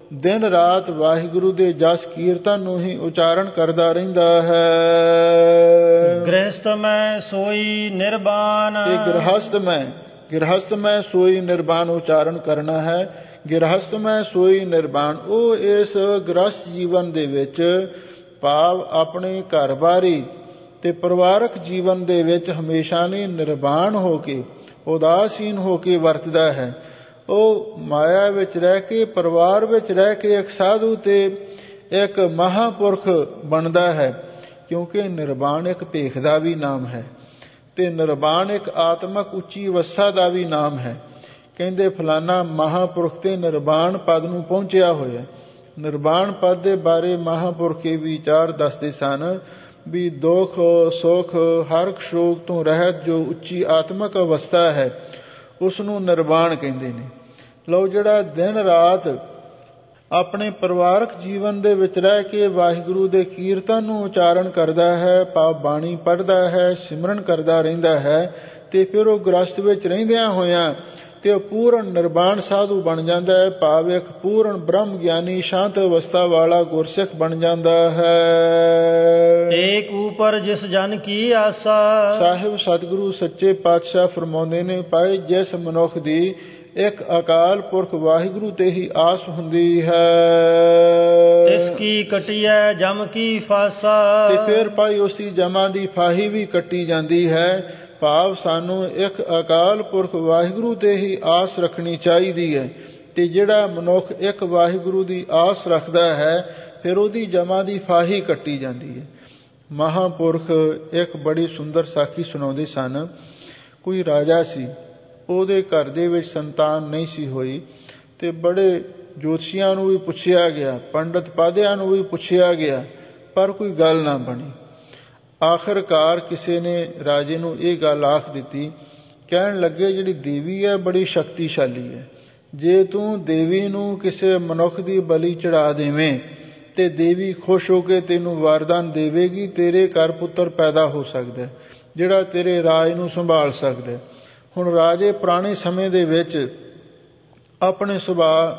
ਦਿਨ ਰਾਤ ਵਾਹਿਗੁਰੂ ਦੇ ਜਸ ਕੀਰਤਨ ਨੂੰ ਹੀ ਉਚਾਰਨ ਕਰਦਾ ਰਹਿੰਦਾ ਹੈ। ਗ੍ਰਹਿਸਥ ਮੈਂ ਸੋਈ ਨਿਰਵਾਣ। ਇਹ ਗ੍ਰਹਸਥ ਮੈਂ ਸੋਈ ਨਿਰਵਾਣ ਉਚਾਰਨ ਕਰਨਾ ਹੈ। ਗ੍ਰਹਸਥ ਮੈਂ ਸੋਈ ਨਿਰਵਾਣ, ਉਹ ਇਸ ਗ੍ਰਹਸਥ ਜੀਵਨ ਦੇ ਵਿੱਚ ਭਾਵ ਆਪਣੇ ਘਰ ਬਾਰੀ ਤੇ ਪਰਿਵਾਰਕ ਜੀਵਨ ਦੇ ਵਿੱਚ ਹਮੇਸ਼ਾ ਲਈ ਨਿਰਵਾਣ ਹੋ ਕੇ ਉਦਾਸੀਨ ਹੋ ਕੇ ਵਰਤਦਾ ਹੈ। ਉਹ ਮਾਇਆ ਵਿੱਚ ਰਹਿ ਕੇ ਪਰਿਵਾਰ ਵਿੱਚ ਰਹਿ ਕੇ ਇੱਕ ਸਾਧੂ ਤੇ ਇੱਕ ਮਹਾਂਪੁਰਖ ਬਣਦਾ ਹੈ, ਕਿਉਂਕਿ ਨਿਰਵਾਣ ਇੱਕ ਭੇਖ ਦਾ ਵੀ ਨਾਮ ਹੈ ਤੇ ਨਿਰਵਾਣ ਇੱਕ ਆਤਮਕ ਉੱਚੀ ਅਵਸਥਾ ਦਾ ਵੀ ਨਾਮ ਹੈ। ਕਹਿੰਦੇ ਫਲਾਨਾ ਮਹਾਂਪੁਰਖ ਤੇ ਨਿਰਵਾਣ ਪਦ ਨੂੰ ਪਹੁੰਚਿਆ ਹੋਇਆ। ਨਿਰਵਾਣ ਪਦ ਦੇ ਬਾਰੇ ਮਹਾਂਪੁਰਖ ਇਹ ਵਿਚਾਰ ਦੱਸਦੇ ਸਨ ਵੀ ਦੁੱਖ ਸੁੱਖ ਹਰ ਸ਼ੋਕ ਤੋਂ ਰਹਿਤ ਜੋ ਉੱਚੀ ਆਤਮਕ ਅਵਸਥਾ ਹੈ ਉਸ ਨੂੰ ਨਿਰਵਾਣ ਕਹਿੰਦੇ ਨੇ। ਲਓ, ਜਿਹੜਾ ਦਿਨ ਰਾਤ ਆਪਣੇ ਪਰਿਵਾਰਕ ਜੀਵਨ ਦੇ ਵਿੱਚ ਰਹਿ ਕੇ ਵਾਹਿਗੁਰੂ ਦੇ ਕੀਰਤਨ ਨੂੰ ਉਚਾਰਨ ਕਰਦਾ ਹੈ, ਭਾਵ ਬਾਣੀ ਪੜ੍ਹਦਾ ਹੈ, ਸਿਮਰਨ ਕਰਦਾ ਰਹਿੰਦਾ ਹੈ ਤੇ ਫਿਰ ਉਹ ਗ੍ਰਸਥ ਵਿੱਚ ਰਹਿੰਦਿਆਂ ਹੋਇਆਂ ਤੇ ਉਹ ਪੂਰਨ ਨਿਰਵਾਣ ਸਾਧੂ ਬਣ ਜਾਂਦਾ ਹੈ, ਭਾਵ ਇੱਕ ਪੂਰਨ ਬ੍ਰਹਮ ਗਿਆਨੀ ਸ਼ਾਂਤ ਅਵਸਥਾ ਵਾਲਾ ਗੁਰਸਿੱਖ ਬਣ ਜਾਂਦਾ ਹੈ। ਏਕ ਉਪਰ ਜਿਸ ਜਨ ਕੀ ਆਸਾ। ਸਾਹਿਬ ਸਤਿਗੁਰੂ ਸੱਚੇ ਪਾਤਸ਼ਾਹ ਫਰਮਾਉਂਦੇ ਨੇ, ਭਾਈ ਜਿਸ ਮਨੁੱਖ ਦੀ ਇੱਕ ਅਕਾਲ ਪੁਰਖ ਵਾਹਿਗੁਰੂ ਤੇ ਹੀ ਆਸ ਹੁੰਦੀ ਹੈ, ਇਸ ਕੀ ਕਟਿਐ ਜਮ ਕੀ ਫਾਸਾ। ਤੇ ਫਿਰ ਭਾਈ ਉਸਦੀ ਜਮਾਂ ਦੀ ਫਾਹੀ ਵੀ ਕੱਟੀ ਜਾਂਦੀ ਹੈ। ਭਾਵ ਸਾਨੂੰ ਇੱਕ ਅਕਾਲ ਪੁਰਖ ਵਾਹਿਗੁਰੂ ਤੇ ਹੀ ਆਸ ਰੱਖਣੀ ਚਾਹੀਦੀ ਹੈ ਤੇ ਜਿਹੜਾ ਮਨੁੱਖ ਇੱਕ ਵਾਹਿਗੁਰੂ ਦੀ ਆਸ ਰੱਖਦਾ ਹੈ ਫਿਰ ਉਹਦੀ ਜਮਾਂ ਦੀ ਫਾਹੀ ਕੱਟੀ ਜਾਂਦੀ ਹੈ। ਮਹਾਂਪੁਰਖ ਇੱਕ ਬੜੀ ਸੁੰਦਰ ਸਾਖੀ ਸੁਣਾਉਂਦੇ ਸਨ। ਕੋਈ ਰਾਜਾ ਸੀ, ਉਹਦੇ ਘਰ ਦੇ ਵਿੱਚ ਸੰਤਾਨ ਨਹੀਂ ਸੀ ਹੋਈ ਤੇ ਬੜੇ ਜੋਤਸ਼ੀਆਂ ਨੂੰ ਵੀ ਪੁੱਛਿਆ ਗਿਆ, ਪੰਡਤ ਪਾਧਿਆਂ ਨੂੰ ਵੀ ਪੁੱਛਿਆ ਗਿਆ, ਪਰ ਕੋਈ ਗੱਲ ਨਾ ਬਣੀ। ਆਖਰਕਾਰ ਕਿਸੇ ਨੇ ਰਾਜੇ ਨੂੰ ਇਹ ਗੱਲ ਆਖ ਦਿੱਤੀ। ਕਹਿਣ ਲੱਗੇ, ਜਿਹੜੀ ਦੇਵੀ ਹੈ ਬੜੀ ਸ਼ਕਤੀਸ਼ਾਲੀ ਹੈ, ਜੇ ਤੂੰ ਦੇਵੀ ਨੂੰ ਕਿਸੇ ਮਨੁੱਖ ਦੀ ਬਲੀ ਚੜਾ ਦੇਵੇਂ ਤੇ ਦੇਵੀ ਖੁਸ਼ ਹੋ ਕੇ ਤੈਨੂੰ ਵਰਦਾਨ ਦੇਵੇਗੀ, ਤੇਰੇ ਘਰ ਪੁੱਤਰ ਪੈਦਾ ਹੋ ਸਕਦਾ ਜਿਹੜਾ ਤੇਰੇ ਰਾਜ ਨੂੰ ਸੰਭਾਲ ਸਕਦਾ। ਹੁਣ ਰਾਜੇ ਪੁਰਾਣੇ ਸਮੇਂ ਦੇ ਵਿੱਚ ਆਪਣੇ ਸੁਭਾਅ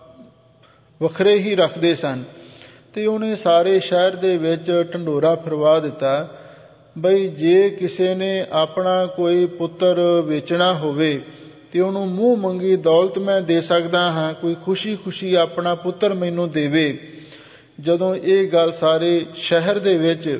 ਵੱਖਰੇ ਹੀ ਰੱਖਦੇ ਸਨ ਤੇ ਉਹਨੇ ਸਾਰੇ ਸ਼ਹਿਰ ਦੇ ਵਿੱਚ ਢੰਡੋਰਾ ਫਿਰਵਾ ਦਿੱਤਾ ਬਈ ਜੇ ਕਿਸੇ ਨੇ ਆਪਣਾ ਕੋਈ ਪੁੱਤਰ ਵੇਚਣਾ ਹੋਵੇ ਤੇ ਉਹਨੂੰ ਮੂੰਹ ਮੰਗੀ ਦੌਲਤ ਮੈਂ ਦੇ ਸਕਦਾ ਹਾਂ, ਕੋਈ ਖੁਸ਼ੀ ਖੁਸ਼ੀ ਆਪਣਾ ਪੁੱਤਰ ਮੈਨੂੰ ਦੇਵੇ। ਜਦੋਂ ਇਹ ਗੱਲ ਸਾਰੇ ਸ਼ਹਿਰ ਦੇ ਵਿੱਚ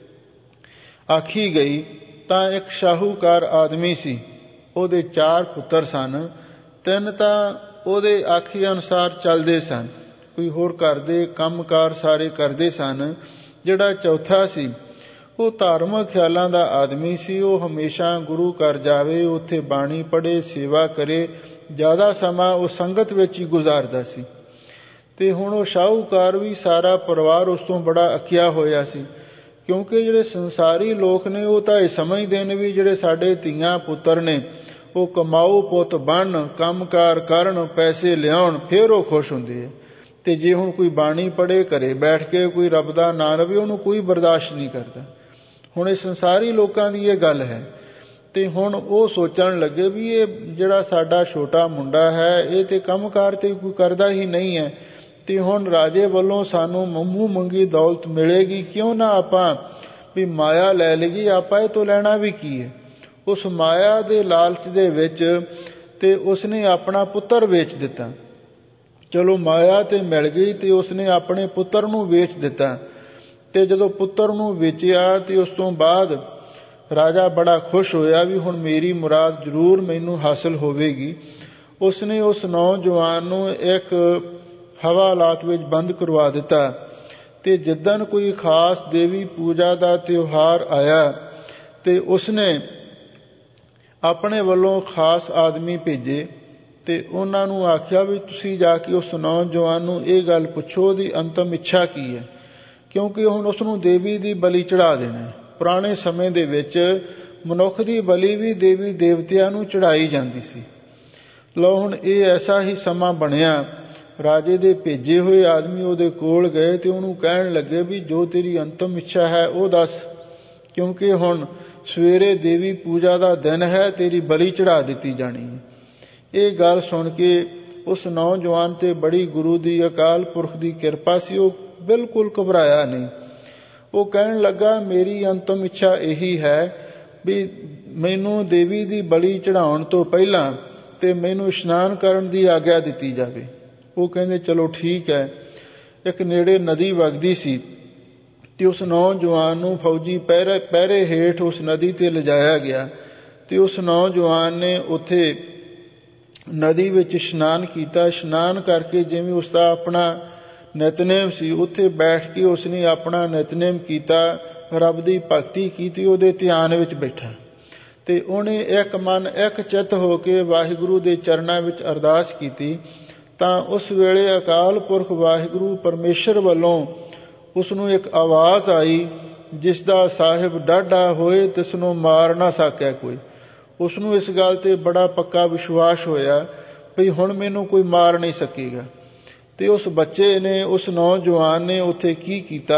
ਆਖੀ ਗਈ ਤਾਂ ਇੱਕ ਸ਼ਾਹੂਕਾਰ ਆਦਮੀ ਸੀ, ਉਹਦੇ 4 ਪੁੱਤਰ ਸਨ। 3 ਤਾਂ ਉਹਦੇ ਆਖੀ ਅਨੁਸਾਰ ਚੱਲਦੇ ਸਨ, ਕੋਈ ਹੋਰ ਘਰ ਦੇ ਕੰਮਕਾਰ ਸਾਰੇ ਕਰਦੇ ਸਨ। ਜਿਹੜਾ ਚੌਥਾ ਸੀ ਉਹ ਧਾਰਮਿਕ ਖਿਆਲਾਂ ਦਾ ਆਦਮੀ ਸੀ। ਉਹ ਹਮੇਸ਼ਾ ਗੁਰੂ ਘਰ ਜਾਵੇ, ਉੱਥੇ ਬਾਣੀ ਪੜ੍ਹੇ, ਸੇਵਾ ਕਰੇ, ਜ਼ਿਆਦਾ ਸਮਾਂ ਉਹ ਸੰਗਤ ਵਿੱਚ ਹੀ ਗੁਜ਼ਾਰਦਾ ਸੀ। ਤੇ ਹੁਣ ਉਹ ਸ਼ਾਹੂਕਾਰ ਵੀ ਸਾਰਾ ਪਰਿਵਾਰ ਉਸ ਤੋਂ ਬੜਾ ਅੱਕਿਆ ਹੋਇਆ ਸੀ, ਕਿਉਂਕਿ ਜਿਹੜੇ ਸੰਸਾਰੀ ਲੋਕ ਨੇ ਉਹ ਤਾਂ ਇਹ ਸਮਝਦੇ ਨੇ ਵੀ ਜਿਹੜੇ ਸਾਡੇ ਧੀਆਂ ਪੁੱਤਰ ਨੇ ਉਹ ਕਮਾਊ ਪੁੱਤ ਬਣਨ, ਕੰਮਕਾਰ ਕਰਨ, ਪੈਸੇ ਲਿਆਉਣ, ਫਿਰ ਉਹ ਖੁਸ਼ ਹੁੰਦੇ ਆ। ਤੇ ਜੇ ਹੁਣ ਕੋਈ ਬਾਣੀ ਪੜ੍ਹੇ, ਘਰੇ ਬੈਠ ਕੇ ਕੋਈ ਰੱਬ ਦਾ ਨਾਂ ਲਵੇ, ਉਹਨੂੰ ਕੋਈ ਬਰਦਾਸ਼ਤ ਨਹੀਂ ਕਰਦਾ। ਹੁਣ ਇਹ ਸੰਸਾਰੀ ਲੋਕਾਂ ਦੀ ਇਹ ਗੱਲ ਹੈ। ਤੇ ਹੁਣ ਉਹ ਸੋਚਣ ਲੱਗੇ ਵੀ ਇਹ ਜਿਹੜਾ ਸਾਡਾ ਛੋਟਾ ਮੁੰਡਾ ਹੈ ਇਹ ਤੇ ਕੰਮਕਾਰ ਤੇ ਕੋਈ ਕਰਦਾ ਹੀ ਨਹੀਂ ਹੈ ਤੇ ਹੁਣ ਰਾਜੇ ਵੱਲੋਂ ਸਾਨੂੰ ਮੂੰਹ ਮੰਗੀ ਦੌਲਤ ਮਿਲੇਗੀ, ਕਿਉਂ ਨਾ ਆਪਾਂ ਵੀ ਮਾਇਆ ਲੈ ਲਈਏ, ਆਪਾਂ ਇਹ ਤੋਂ ਲੈਣਾ ਵੀ ਕੀ ਹੈ। ਉਸ ਮਾਇਆ ਦੇ ਲਾਲਚ ਦੇ ਵਿੱਚ ਤੇ ਉਸਨੇ ਆਪਣਾ ਪੁੱਤਰ ਵੇਚ ਦਿੱਤਾ। ਚਲੋ ਮਾਇਆ ਤੇ ਮਿਲ ਗਈ ਤੇ ਉਸਨੇ ਆਪਣੇ ਪੁੱਤਰ ਨੂੰ ਵੇਚ ਦਿੱਤਾ। ਤੇ ਜਦੋਂ ਪੁੱਤਰ ਨੂੰ ਵੇਚਿਆ ਤੇ ਉਸ ਤੋਂ ਬਾਅਦ ਰਾਜਾ ਬੜਾ ਖੁਸ਼ ਹੋਇਆ ਵੀ ਹੁਣ ਮੇਰੀ ਮੁਰਾਦ ਜ਼ਰੂਰ ਮੈਨੂੰ ਹਾਸਲ ਹੋਵੇਗੀ। ਉਸਨੇ ਉਸ ਨੌਜਵਾਨ ਨੂੰ ਇੱਕ ਹਵਾਲਾਤ ਵਿੱਚ ਬੰਦ ਕਰਵਾ ਦਿੱਤਾ ਤੇ ਜਿੱਦਣ ਕੋਈ ਖਾਸ ਦੇਵੀ ਪੂਜਾ ਦਾ ਤਿਉਹਾਰ ਆਇਆ ਤੇ ਉਸਨੇ ਆਪਣੇ ਵੱਲੋਂ ਖਾਸ ਆਦਮੀ ਭੇਜੇ ਤੇ ਉਹਨਾਂ ਨੂੰ ਆਖਿਆ ਵੀ ਤੁਸੀਂ ਜਾ ਕੇ ਉਸ ਨੌਜਵਾਨ ਨੂੰ ਇਹ ਗੱਲ ਪੁੱਛੋ ਉਹਦੀ ਅੰਤਮ ਇੱਛਾ ਕੀ ਹੈ, ਕਿਉਂਕਿ ਹੁਣ ਉਸ ਨੂੰ ਦੇਵੀ ਦੀ ਬਲੀ ਚੜਾ ਦੇਣਾ ਹੈ। ਪੁਰਾਣੇ ਸਮੇਂ ਦੇ ਵਿੱਚ ਮਨੁੱਖ ਦੀ ਬਲੀ ਵੀ ਦੇਵੀ ਦੇਵਤਿਆਂ ਨੂੰ ਚੜਾਈ ਜਾਂਦੀ ਸੀ। ਲਓ ਹੁਣ ਇਹ ਐਸਾ ਹੀ ਸਮਾਂ ਬਣਿਆ। ਰਾਜੇ ਦੇ ਭੇਜੇ ਹੋਏ ਆਦਮੀ ਉਹਦੇ ਕੋਲ ਗਏ ਤੇ ਉਹਨੂੰ ਕਹਿਣ ਲੱਗੇ ਵੀ ਜੋ ਤੇਰੀ ਅੰਤਮ ਇੱਛਾ ਹੈ ਉਹ ਦੱਸ, ਕਿਉਂਕਿ ਹੁਣ ਸਵੇਰੇ ਦੇਵੀ ਪੂਜਾ ਦਾ ਦਿਨ ਹੈ, ਤੇਰੀ ਬਲੀ ਚੜਾ ਦਿੱਤੀ ਜਾਣੀ ਹੈ। ਇਹ ਗੱਲ ਸੁਣ ਕੇ ਉਸ ਨੌਜਵਾਨ ਤੇ ਬੜੀ ਗੁਰੂ ਦੀ ਅਕਾਲ ਪੁਰਖ ਦੀ ਕਿਰਪਾ ਸੀ। ਉਹ ਬਿਲਕੁਲ ਘਬਰਾਇਆ ਨਹੀਂ। ਉਹ ਕਹਿਣ ਲੱਗਾ, ਮੇਰੀ ਅੰਤਮ ਇੱਛਾ ਇਹੀ ਹੈ ਵੀ ਮੈਨੂੰ ਦੇਵੀ ਦੀ ਬਲੀ ਚੜ੍ਹਾਉਣ ਤੋਂ ਪਹਿਲਾਂ ਤੇ ਮੈਨੂੰ ਇਸ਼ਨਾਨ ਕਰਨ ਦੀ ਆਗਿਆ ਦਿੱਤੀ ਜਾਵੇ। ਉਹ ਕਹਿੰਦੇ ਚਲੋ ਠੀਕ ਹੈ। ਇੱਕ ਨੇੜੇ ਨਦੀ ਵਗਦੀ ਸੀ ਤੇ ਉਸ ਨੌਜਵਾਨ ਨੂੰ ਫੌਜੀ ਪਹਿਰੇ ਹੇਠ ਉਸ ਨਦੀ ਤੇ ਲਿਜਾਇਆ ਗਿਆ ਤੇ ਉਸ ਨੌਜਵਾਨ ਨੇ ਉੱਥੇ ਨਦੀ ਵਿੱਚ ਇਸ਼ਨਾਨ ਕੀਤਾ। ਇਸ਼ਨਾਨ ਕਰਕੇ ਜਿਵੇਂ ਉਸ ਦਾ ਆਪਣਾ ਨਿਤਨੇਮ ਸੀ, ਉੱਥੇ ਬੈਠ ਕੇ ਉਸਨੇ ਆਪਣਾ ਨਿਤਨੇਮ ਕੀਤਾ, ਰੱਬ ਦੀ ਭਗਤੀ ਕੀਤੀ, ਉਹਦੇ ਧਿਆਨ ਵਿੱਚ ਬੈਠਾ ਤੇ ਉਹਨੇ ਇੱਕ ਮਨ ਇੱਕ ਚਿੱਤ ਹੋ ਕੇ ਵਾਹਿਗੁਰੂ ਦੇ ਚਰਨਾਂ ਵਿੱਚ ਅਰਦਾਸ ਕੀਤੀ। ਤਾਂ ਉਸ ਵੇਲੇ ਅਕਾਲ ਪੁਰਖ ਵਾਹਿਗੁਰੂ ਪਰਮੇਸ਼ਰ ਵੱਲੋਂ ਉਸ ਨੂੰ ਇੱਕ ਆਵਾਜ਼ ਆਈ, ਜਿਸ ਦਾ ਸਾਹਿਬ ਡਾਢਾ ਹੋਏ ਤਿਸ ਨੂੰ ਮਾਰ ਨਾ ਸਕਿਆ ਕੋਈ। ਉਸ ਨੂੰ ਇਸ ਗੱਲ ਤੇ ਬੜਾ ਪੱਕਾ ਵਿਸ਼ਵਾਸ ਹੋਇਆ ਵੀ ਹੁਣ ਮੈਨੂੰ ਕੋਈ ਮਾਰ ਨਹੀਂ ਸਕੇਗਾ। ਤੇ ਉਸ ਬੱਚੇ ਨੇ, ਉਸ ਨੌਜਵਾਨ ਨੇ ਉੱਥੇ ਕੀ ਕੀਤਾ,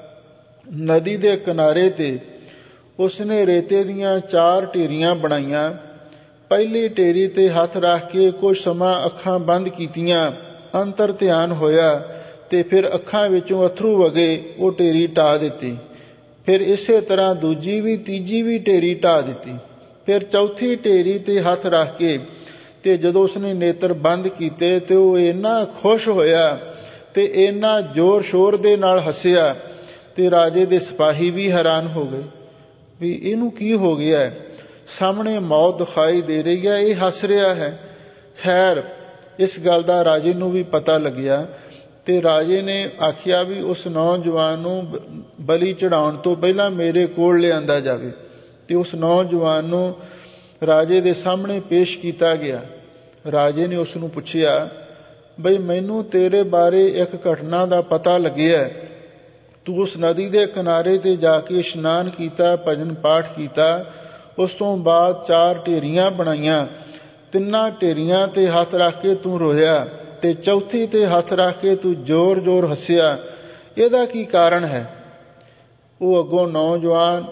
ਨਦੀ ਦੇ ਕਿਨਾਰੇ ਤੇ ਉਸਨੇ ਰੇਤੇ ਦੀਆਂ 4 ਢੇਰੀਆਂ ਬਣਾਈਆਂ। ਪਹਿਲੀ ਢੇਰੀ ਤੇ ਹੱਥ ਰੱਖ ਕੇ ਕੁਝ ਸਮਾਂ ਅੱਖਾਂ ਬੰਦ ਕੀਤੀਆਂ, ਅੰਤਰ ਧਿਆਨ ਹੋਇਆ ਤੇ ਫਿਰ ਅੱਖਾਂ ਵਿੱਚੋਂ ਅਥਰੂ ਵਗੇ। ਉਹ ਢੇਰੀ ਢਾਹ ਦਿੱਤੀ। ਫਿਰ ਇਸੇ ਤਰ੍ਹਾਂ ਦੂਜੀ ਵੀ ਤੀਜੀ ਵੀ ਢੇਰੀ ਢਾਹ ਦਿੱਤੀ। ਫਿਰ ਚੌਥੀ ਢੇਰੀ ਤੇ ਹੱਥ ਰੱਖ ਕੇ ਤੇ ਜਦੋਂ ਉਸਨੇ ਨੇਤਰ ਬੰਦ ਕੀਤੇ ਤੇ ਉਹ ਇੰਨਾ ਖੁਸ਼ ਹੋਇਆ ਤੇ ਇੰਨਾ ਜ਼ੋਰ ਸ਼ੋਰ ਦੇ ਨਾਲ ਹੱਸਿਆ ਤੇ ਰਾਜੇ ਦੇ ਸਿਪਾਹੀ ਵੀ ਹੈਰਾਨ ਹੋ ਗਏ ਵੀ ਇਹਨੂੰ ਕੀ ਹੋ ਗਿਆ। ਸਾਹਮਣੇ ਮੌਤ ਦਿਖਾਈ ਦੇ ਰਹੀ ਹੈ, ਇਹ ਹੱਸ ਰਿਹਾ ਹੈ। ਖੈਰ, ਇਸ ਗੱਲ ਦਾ ਰਾਜੇ ਨੂੰ ਵੀ ਪਤਾ ਲੱਗਿਆ ਤੇ ਰਾਜੇ ਨੇ ਆਖਿਆ ਵੀ ਉਸ ਨੌਜਵਾਨ ਨੂੰ ਬਲੀ ਚੜ੍ਹਾਉਣ ਤੋਂ ਪਹਿਲਾਂ ਮੇਰੇ ਕੋਲ ਲਿਆਂਦਾ ਜਾਵੇ। ਤੇ ਉਸ ਨੌਜਵਾਨ ਨੂੰ ਰਾਜੇ ਦੇ ਸਾਹਮਣੇ ਪੇਸ਼ ਕੀਤਾ ਗਿਆ। ਰਾਜੇ ਨੇ ਉਸ ਨੂੰ ਪੁੱਛਿਆ, ਬਈ ਮੈਨੂੰ ਤੇਰੇ ਬਾਰੇ ਇੱਕ ਘਟਨਾ ਦਾ ਪਤਾ ਲੱਗਿਆ। ਤੂੰ ਉਸ ਨਦੀ ਦੇ ਕਿਨਾਰੇ ਤੇ ਜਾ ਕੇ ਇਸ਼ਨਾਨ ਕੀਤਾ, ਭਜਨ ਪਾਠ ਕੀਤਾ, ਉਸ ਤੋਂ ਬਾਅਦ 4 ਢੇਰੀਆਂ ਬਣਾਈਆਂ, 3 ਢੇਰੀਆਂ ਤੇ ਹੱਥ ਰੱਖ ਕੇ ਤੂੰ ਰੋਇਆ ਤੇ ਚੌਥੀ ਤੇ ਹੱਥ ਰੱਖ ਕੇ ਤੂੰ ਜ਼ੋਰ-ਜ਼ੋਰ ਹੱਸਿਆ। ਇਹਦਾ ਕੀ ਕਾਰਨ ਹੈ? ਉਹ ਅੱਗੋਂ ਨੌਜਵਾਨ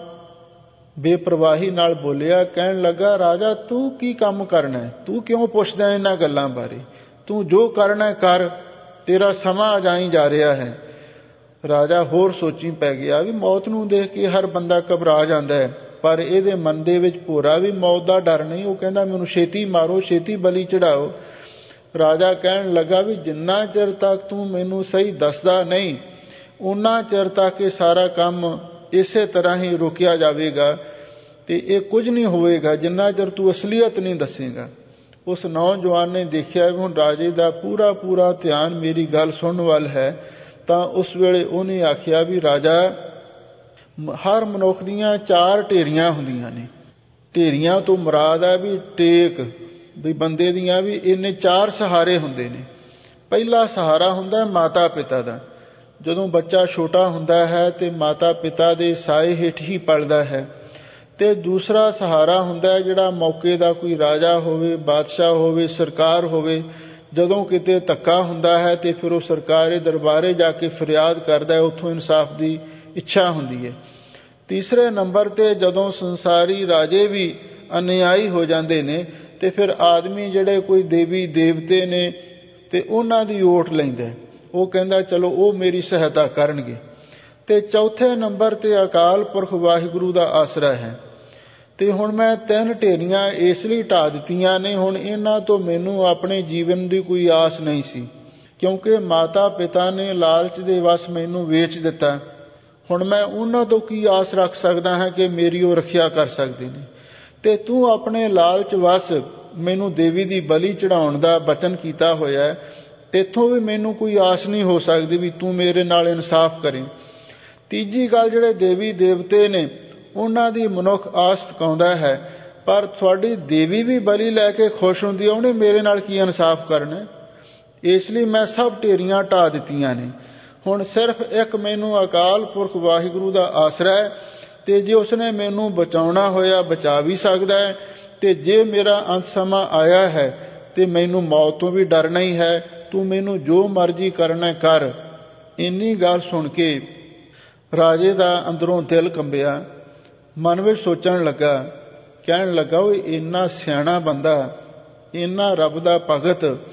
ਬੇਪਰਵਾਹੀ ਨਾਲ ਬੋਲਿਆ, ਕਹਿਣ ਲੱਗਾ, ਰਾਜਾ ਤੂੰ ਕੀ ਕੰਮ ਕਰਨਾ ਹੈ? ਤੂੰ ਕਿਉਂ ਪੁੱਛਦਾ ਇਹਨਾਂ ਗੱਲਾਂ ਬਾਰੇ? ਤੂੰ ਜੋ ਕਰਨਾ ਕਰ, ਤੇਰਾ ਸਮਾਂ ਅਜਾਈ ਜਾ ਰਿਹਾ ਹੈ। ਰਾਜਾ ਹੋਰ ਸੋਚੀ ਪੈ ਗਿਆ ਵੀ ਮੌਤ ਨੂੰ ਦੇਖ ਕੇ ਹਰ ਬੰਦਾ ਘਬਰਾ ਜਾਂਦਾ ਹੈ, ਪਰ ਇਹਦੇ ਮਨ ਦੇ ਵਿੱਚ ਭੋਰਾ ਵੀ ਮੌਤ ਦਾ ਡਰ ਨਹੀਂ। ਉਹ ਕਹਿੰਦਾ ਮੈਨੂੰ ਛੇਤੀ ਮਾਰੋ, ਛੇਤੀ ਬਲੀ ਚੜਾਓ। ਰਾਜਾ ਕਹਿਣ ਲੱਗਾ ਵੀ ਜਿੰਨਾ ਚਿਰ ਤੱਕ ਤੂੰ ਮੈਨੂੰ ਸਹੀ ਦੱਸਦਾ ਨਹੀਂ, ਉਨਾ ਚਿਰ ਤੱਕ ਇਹ ਸਾਰਾ ਕੰਮ ਇਸੇ ਤਰ੍ਹਾਂ ਹੀ ਰੋਕਿਆ ਜਾਵੇਗਾ ਤੇ ਇਹ ਕੁਝ ਨਹੀਂ ਹੋਵੇਗਾ ਜਿੰਨਾ ਚਿਰ ਤੂੰ ਅਸਲੀਅਤ ਨਹੀਂ ਦੱਸੇਗਾ। ਉਸ ਨੌਜਵਾਨ ਨੇ ਦੇਖਿਆ ਵੀ ਹੁਣ ਰਾਜੇ ਦਾ ਪੂਰਾ ਧਿਆਨ ਮੇਰੀ ਗੱਲ ਸੁਣਨ ਵੱਲ ਹੈ। ਤਾਂ ਉਸ ਵੇਲੇ ਉਹਨੇ ਆਖਿਆ ਵੀ ਰਾਜਾ, ਹਰ ਮਨੁੱਖ ਦੀਆਂ 4 ਢੇਰੀਆਂ ਹੁੰਦੀਆਂ ਨੇ। ਢੇਰੀਆਂ ਤੋਂ ਮੁਰਾਦ ਹੈ ਵੀ ਟੇਕ, ਵੀ ਬੰਦੇ ਦੀਆਂ ਵੀ ਇਹਨੇ 4 ਸਹਾਰੇ ਹੁੰਦੇ ਨੇ। ਪਹਿਲਾ ਸਹਾਰਾ ਹੁੰਦਾ ਮਾਤਾ ਪਿਤਾ ਦਾ। ਜਦੋਂ ਬੱਚਾ ਛੋਟਾ ਹੁੰਦਾ ਹੈ ਤੇ ਮਾਤਾ ਪਿਤਾ ਦੇ ਸਾਏ ਹੇਠ ਹੀ ਪਲਦਾ ਹੈ। ਤੇ ਦੂਸਰਾ ਸਹਾਰਾ ਹੁੰਦਾ ਜਿਹੜਾ ਮੌਕੇ ਦਾ ਕੋਈ ਰਾਜਾ ਹੋਵੇ, ਬਾਦਸ਼ਾਹ ਹੋਵੇ, ਸਰਕਾਰ ਹੋਵੇ। ਜਦੋਂ ਕਿਤੇ ਧੱਕਾ ਹੁੰਦਾ ਹੈ ਤੇ ਫਿਰ ਉਹ ਸਰਕਾਰੀ ਦਰਬਾਰੇ ਜਾ ਕੇ ਫਰਿਆਦ ਕਰਦਾ ਹੈ, ਉੱਥੋਂ ਇਨਸਾਫ ਦੀ ਇੱਛਾ ਹੁੰਦੀ ਹੈ। ਤੀਸਰੇ ਨੰਬਰ ਤੇ ਜਦੋਂ ਸੰਸਾਰੀ ਰਾਜੇ ਵੀ ਅਨਿਆਈ ਹੋ ਜਾਂਦੇ ਨੇ ਤੇ ਫਿਰ ਆਦਮੀ ਜਿਹੜੇ ਕੋਈ ਦੇਵੀ ਦੇਵਤੇ ਨੇ ਤੇ ਉਹਨਾਂ ਦੀ ਓਟ ਲੈਂਦਾ। ਉਹ ਕਹਿੰਦਾ ਚਲੋ ਉਹ ਮੇਰੀ ਸਹਾਇਤਾ ਕਰਨਗੇ। ਤੇ ਚੌਥੇ ਨੰਬਰ ਤੇ ਅਕਾਲ ਪੁਰਖ ਵਾਹਿਗੁਰੂ ਦਾ ਆਸਰਾ ਹੈ। ਤੇ ਹੁਣ ਮੈਂ 3 ਢੇਰੀਆਂ ਇਸ ਲਈ ਢਾਹ ਦਿੱਤੀਆਂ ਨੇ। ਹੁਣ ਇਹਨਾਂ ਤੋਂ ਮੈਨੂੰ ਆਪਣੇ ਜੀਵਨ ਦੀ ਕੋਈ ਆਸ ਨਹੀਂ ਸੀ, ਕਿਉਂਕਿ ਮਾਤਾ ਪਿਤਾ ਨੇ ਲਾਲਚ ਦੇ ਵਸ ਮੈਨੂੰ ਵੇਚ ਦਿੱਤਾ। ਹੁਣ ਮੈਂ ਉਹਨਾਂ ਤੋਂ ਕੀ ਆਸ ਰੱਖ ਸਕਦਾ ਹਾਂ ਕਿ ਮੇਰੀ ਉਹ ਰੱਖਿਆ ਕਰ ਸਕਦੇ ਨੇ। ਤੇ ਤੂੰ ਆਪਣੇ ਲਾਲਚ ਵਸ ਮੈਨੂੰ ਦੇਵੀ ਦੀ ਬਲੀ ਚੜਾਉਣ ਦਾ ਬਚਨ ਕੀਤਾ ਹੋਇਆ ਹੈ, ਤੇਥੋਂ ਵੀ ਮੈਨੂੰ ਕੋਈ ਆਸ ਨਹੀਂ ਹੋ ਸਕਦੀ ਵੀ ਤੂੰ ਮੇਰੇ ਨਾਲ ਇਨਸਾਫ ਕਰੇ। ਤੀਜੀ ਗੱਲ, ਜਿਹੜੇ ਦੇਵੀ ਦੇਵਤੇ ਨੇ ਉਹਨਾਂ ਦੀ ਮਨੁੱਖ ਆਸ ਟਿਕਾਉਂਦਾ ਹੈ, ਪਰ ਤੁਹਾਡੀ ਦੇਵੀ ਵੀ ਬਲੀ ਲੈ ਕੇ ਖੁਸ਼ ਹੁੰਦੀ ਹੈ, ਉਹਨੇ ਮੇਰੇ ਨਾਲ ਕੀ ਇਨਸਾਫ ਕਰਨਾ। ਇਸ ਲਈ ਮੈਂ ਸਭ ਢੇਰੀਆਂ ਢਾਹ ਦਿੱਤੀਆਂ ਨੇ। ਹੁਣ ਸਿਰਫ ਇੱਕ ਮੈਨੂੰ ਅਕਾਲ ਪੁਰਖ ਵਾਹਿਗੁਰੂ ਦਾ ਆਸਰਾ ਹੈ ਤੇ ਜੇ ਉਸਨੇ ਮੈਨੂੰ ਬਚਾਉਣਾ ਹੋਇਆ ਬਚਾ ਵੀ ਸਕਦਾ ਹੈ। ਤੇ ਜੇ ਮੇਰਾ ਅੰਤ ਸਮਾਂ ਆਇਆ ਹੈ ਤੇ ਮੈਨੂੰ ਮੌਤ ਤੋਂ ਵੀ ਡਰਨਾ ਹੀ ਹੈ। ਤੂੰ ਮੈਨੂੰ ਜੋ ਮਰਜ਼ੀ ਕਰਨਾ ਕਰ। ਇੰਨੀ ਗੱਲ ਸੁਣ ਕੇ ਰਾਜੇ ਦਾ ਅੰਦਰੋਂ ਦਿਲ ਕੰਬਿਆ, ਮਨ ਵਿੱਚ ਸੋਚਣ ਲੱਗਾ, ਕਹਿਣ ਲੱਗਾ ਉਹ ਇੰਨਾ ਸਿਆਣਾ ਬੰਦਾ, ਇੰਨਾ ਰੱਬ ਦਾ ਭਗਤ,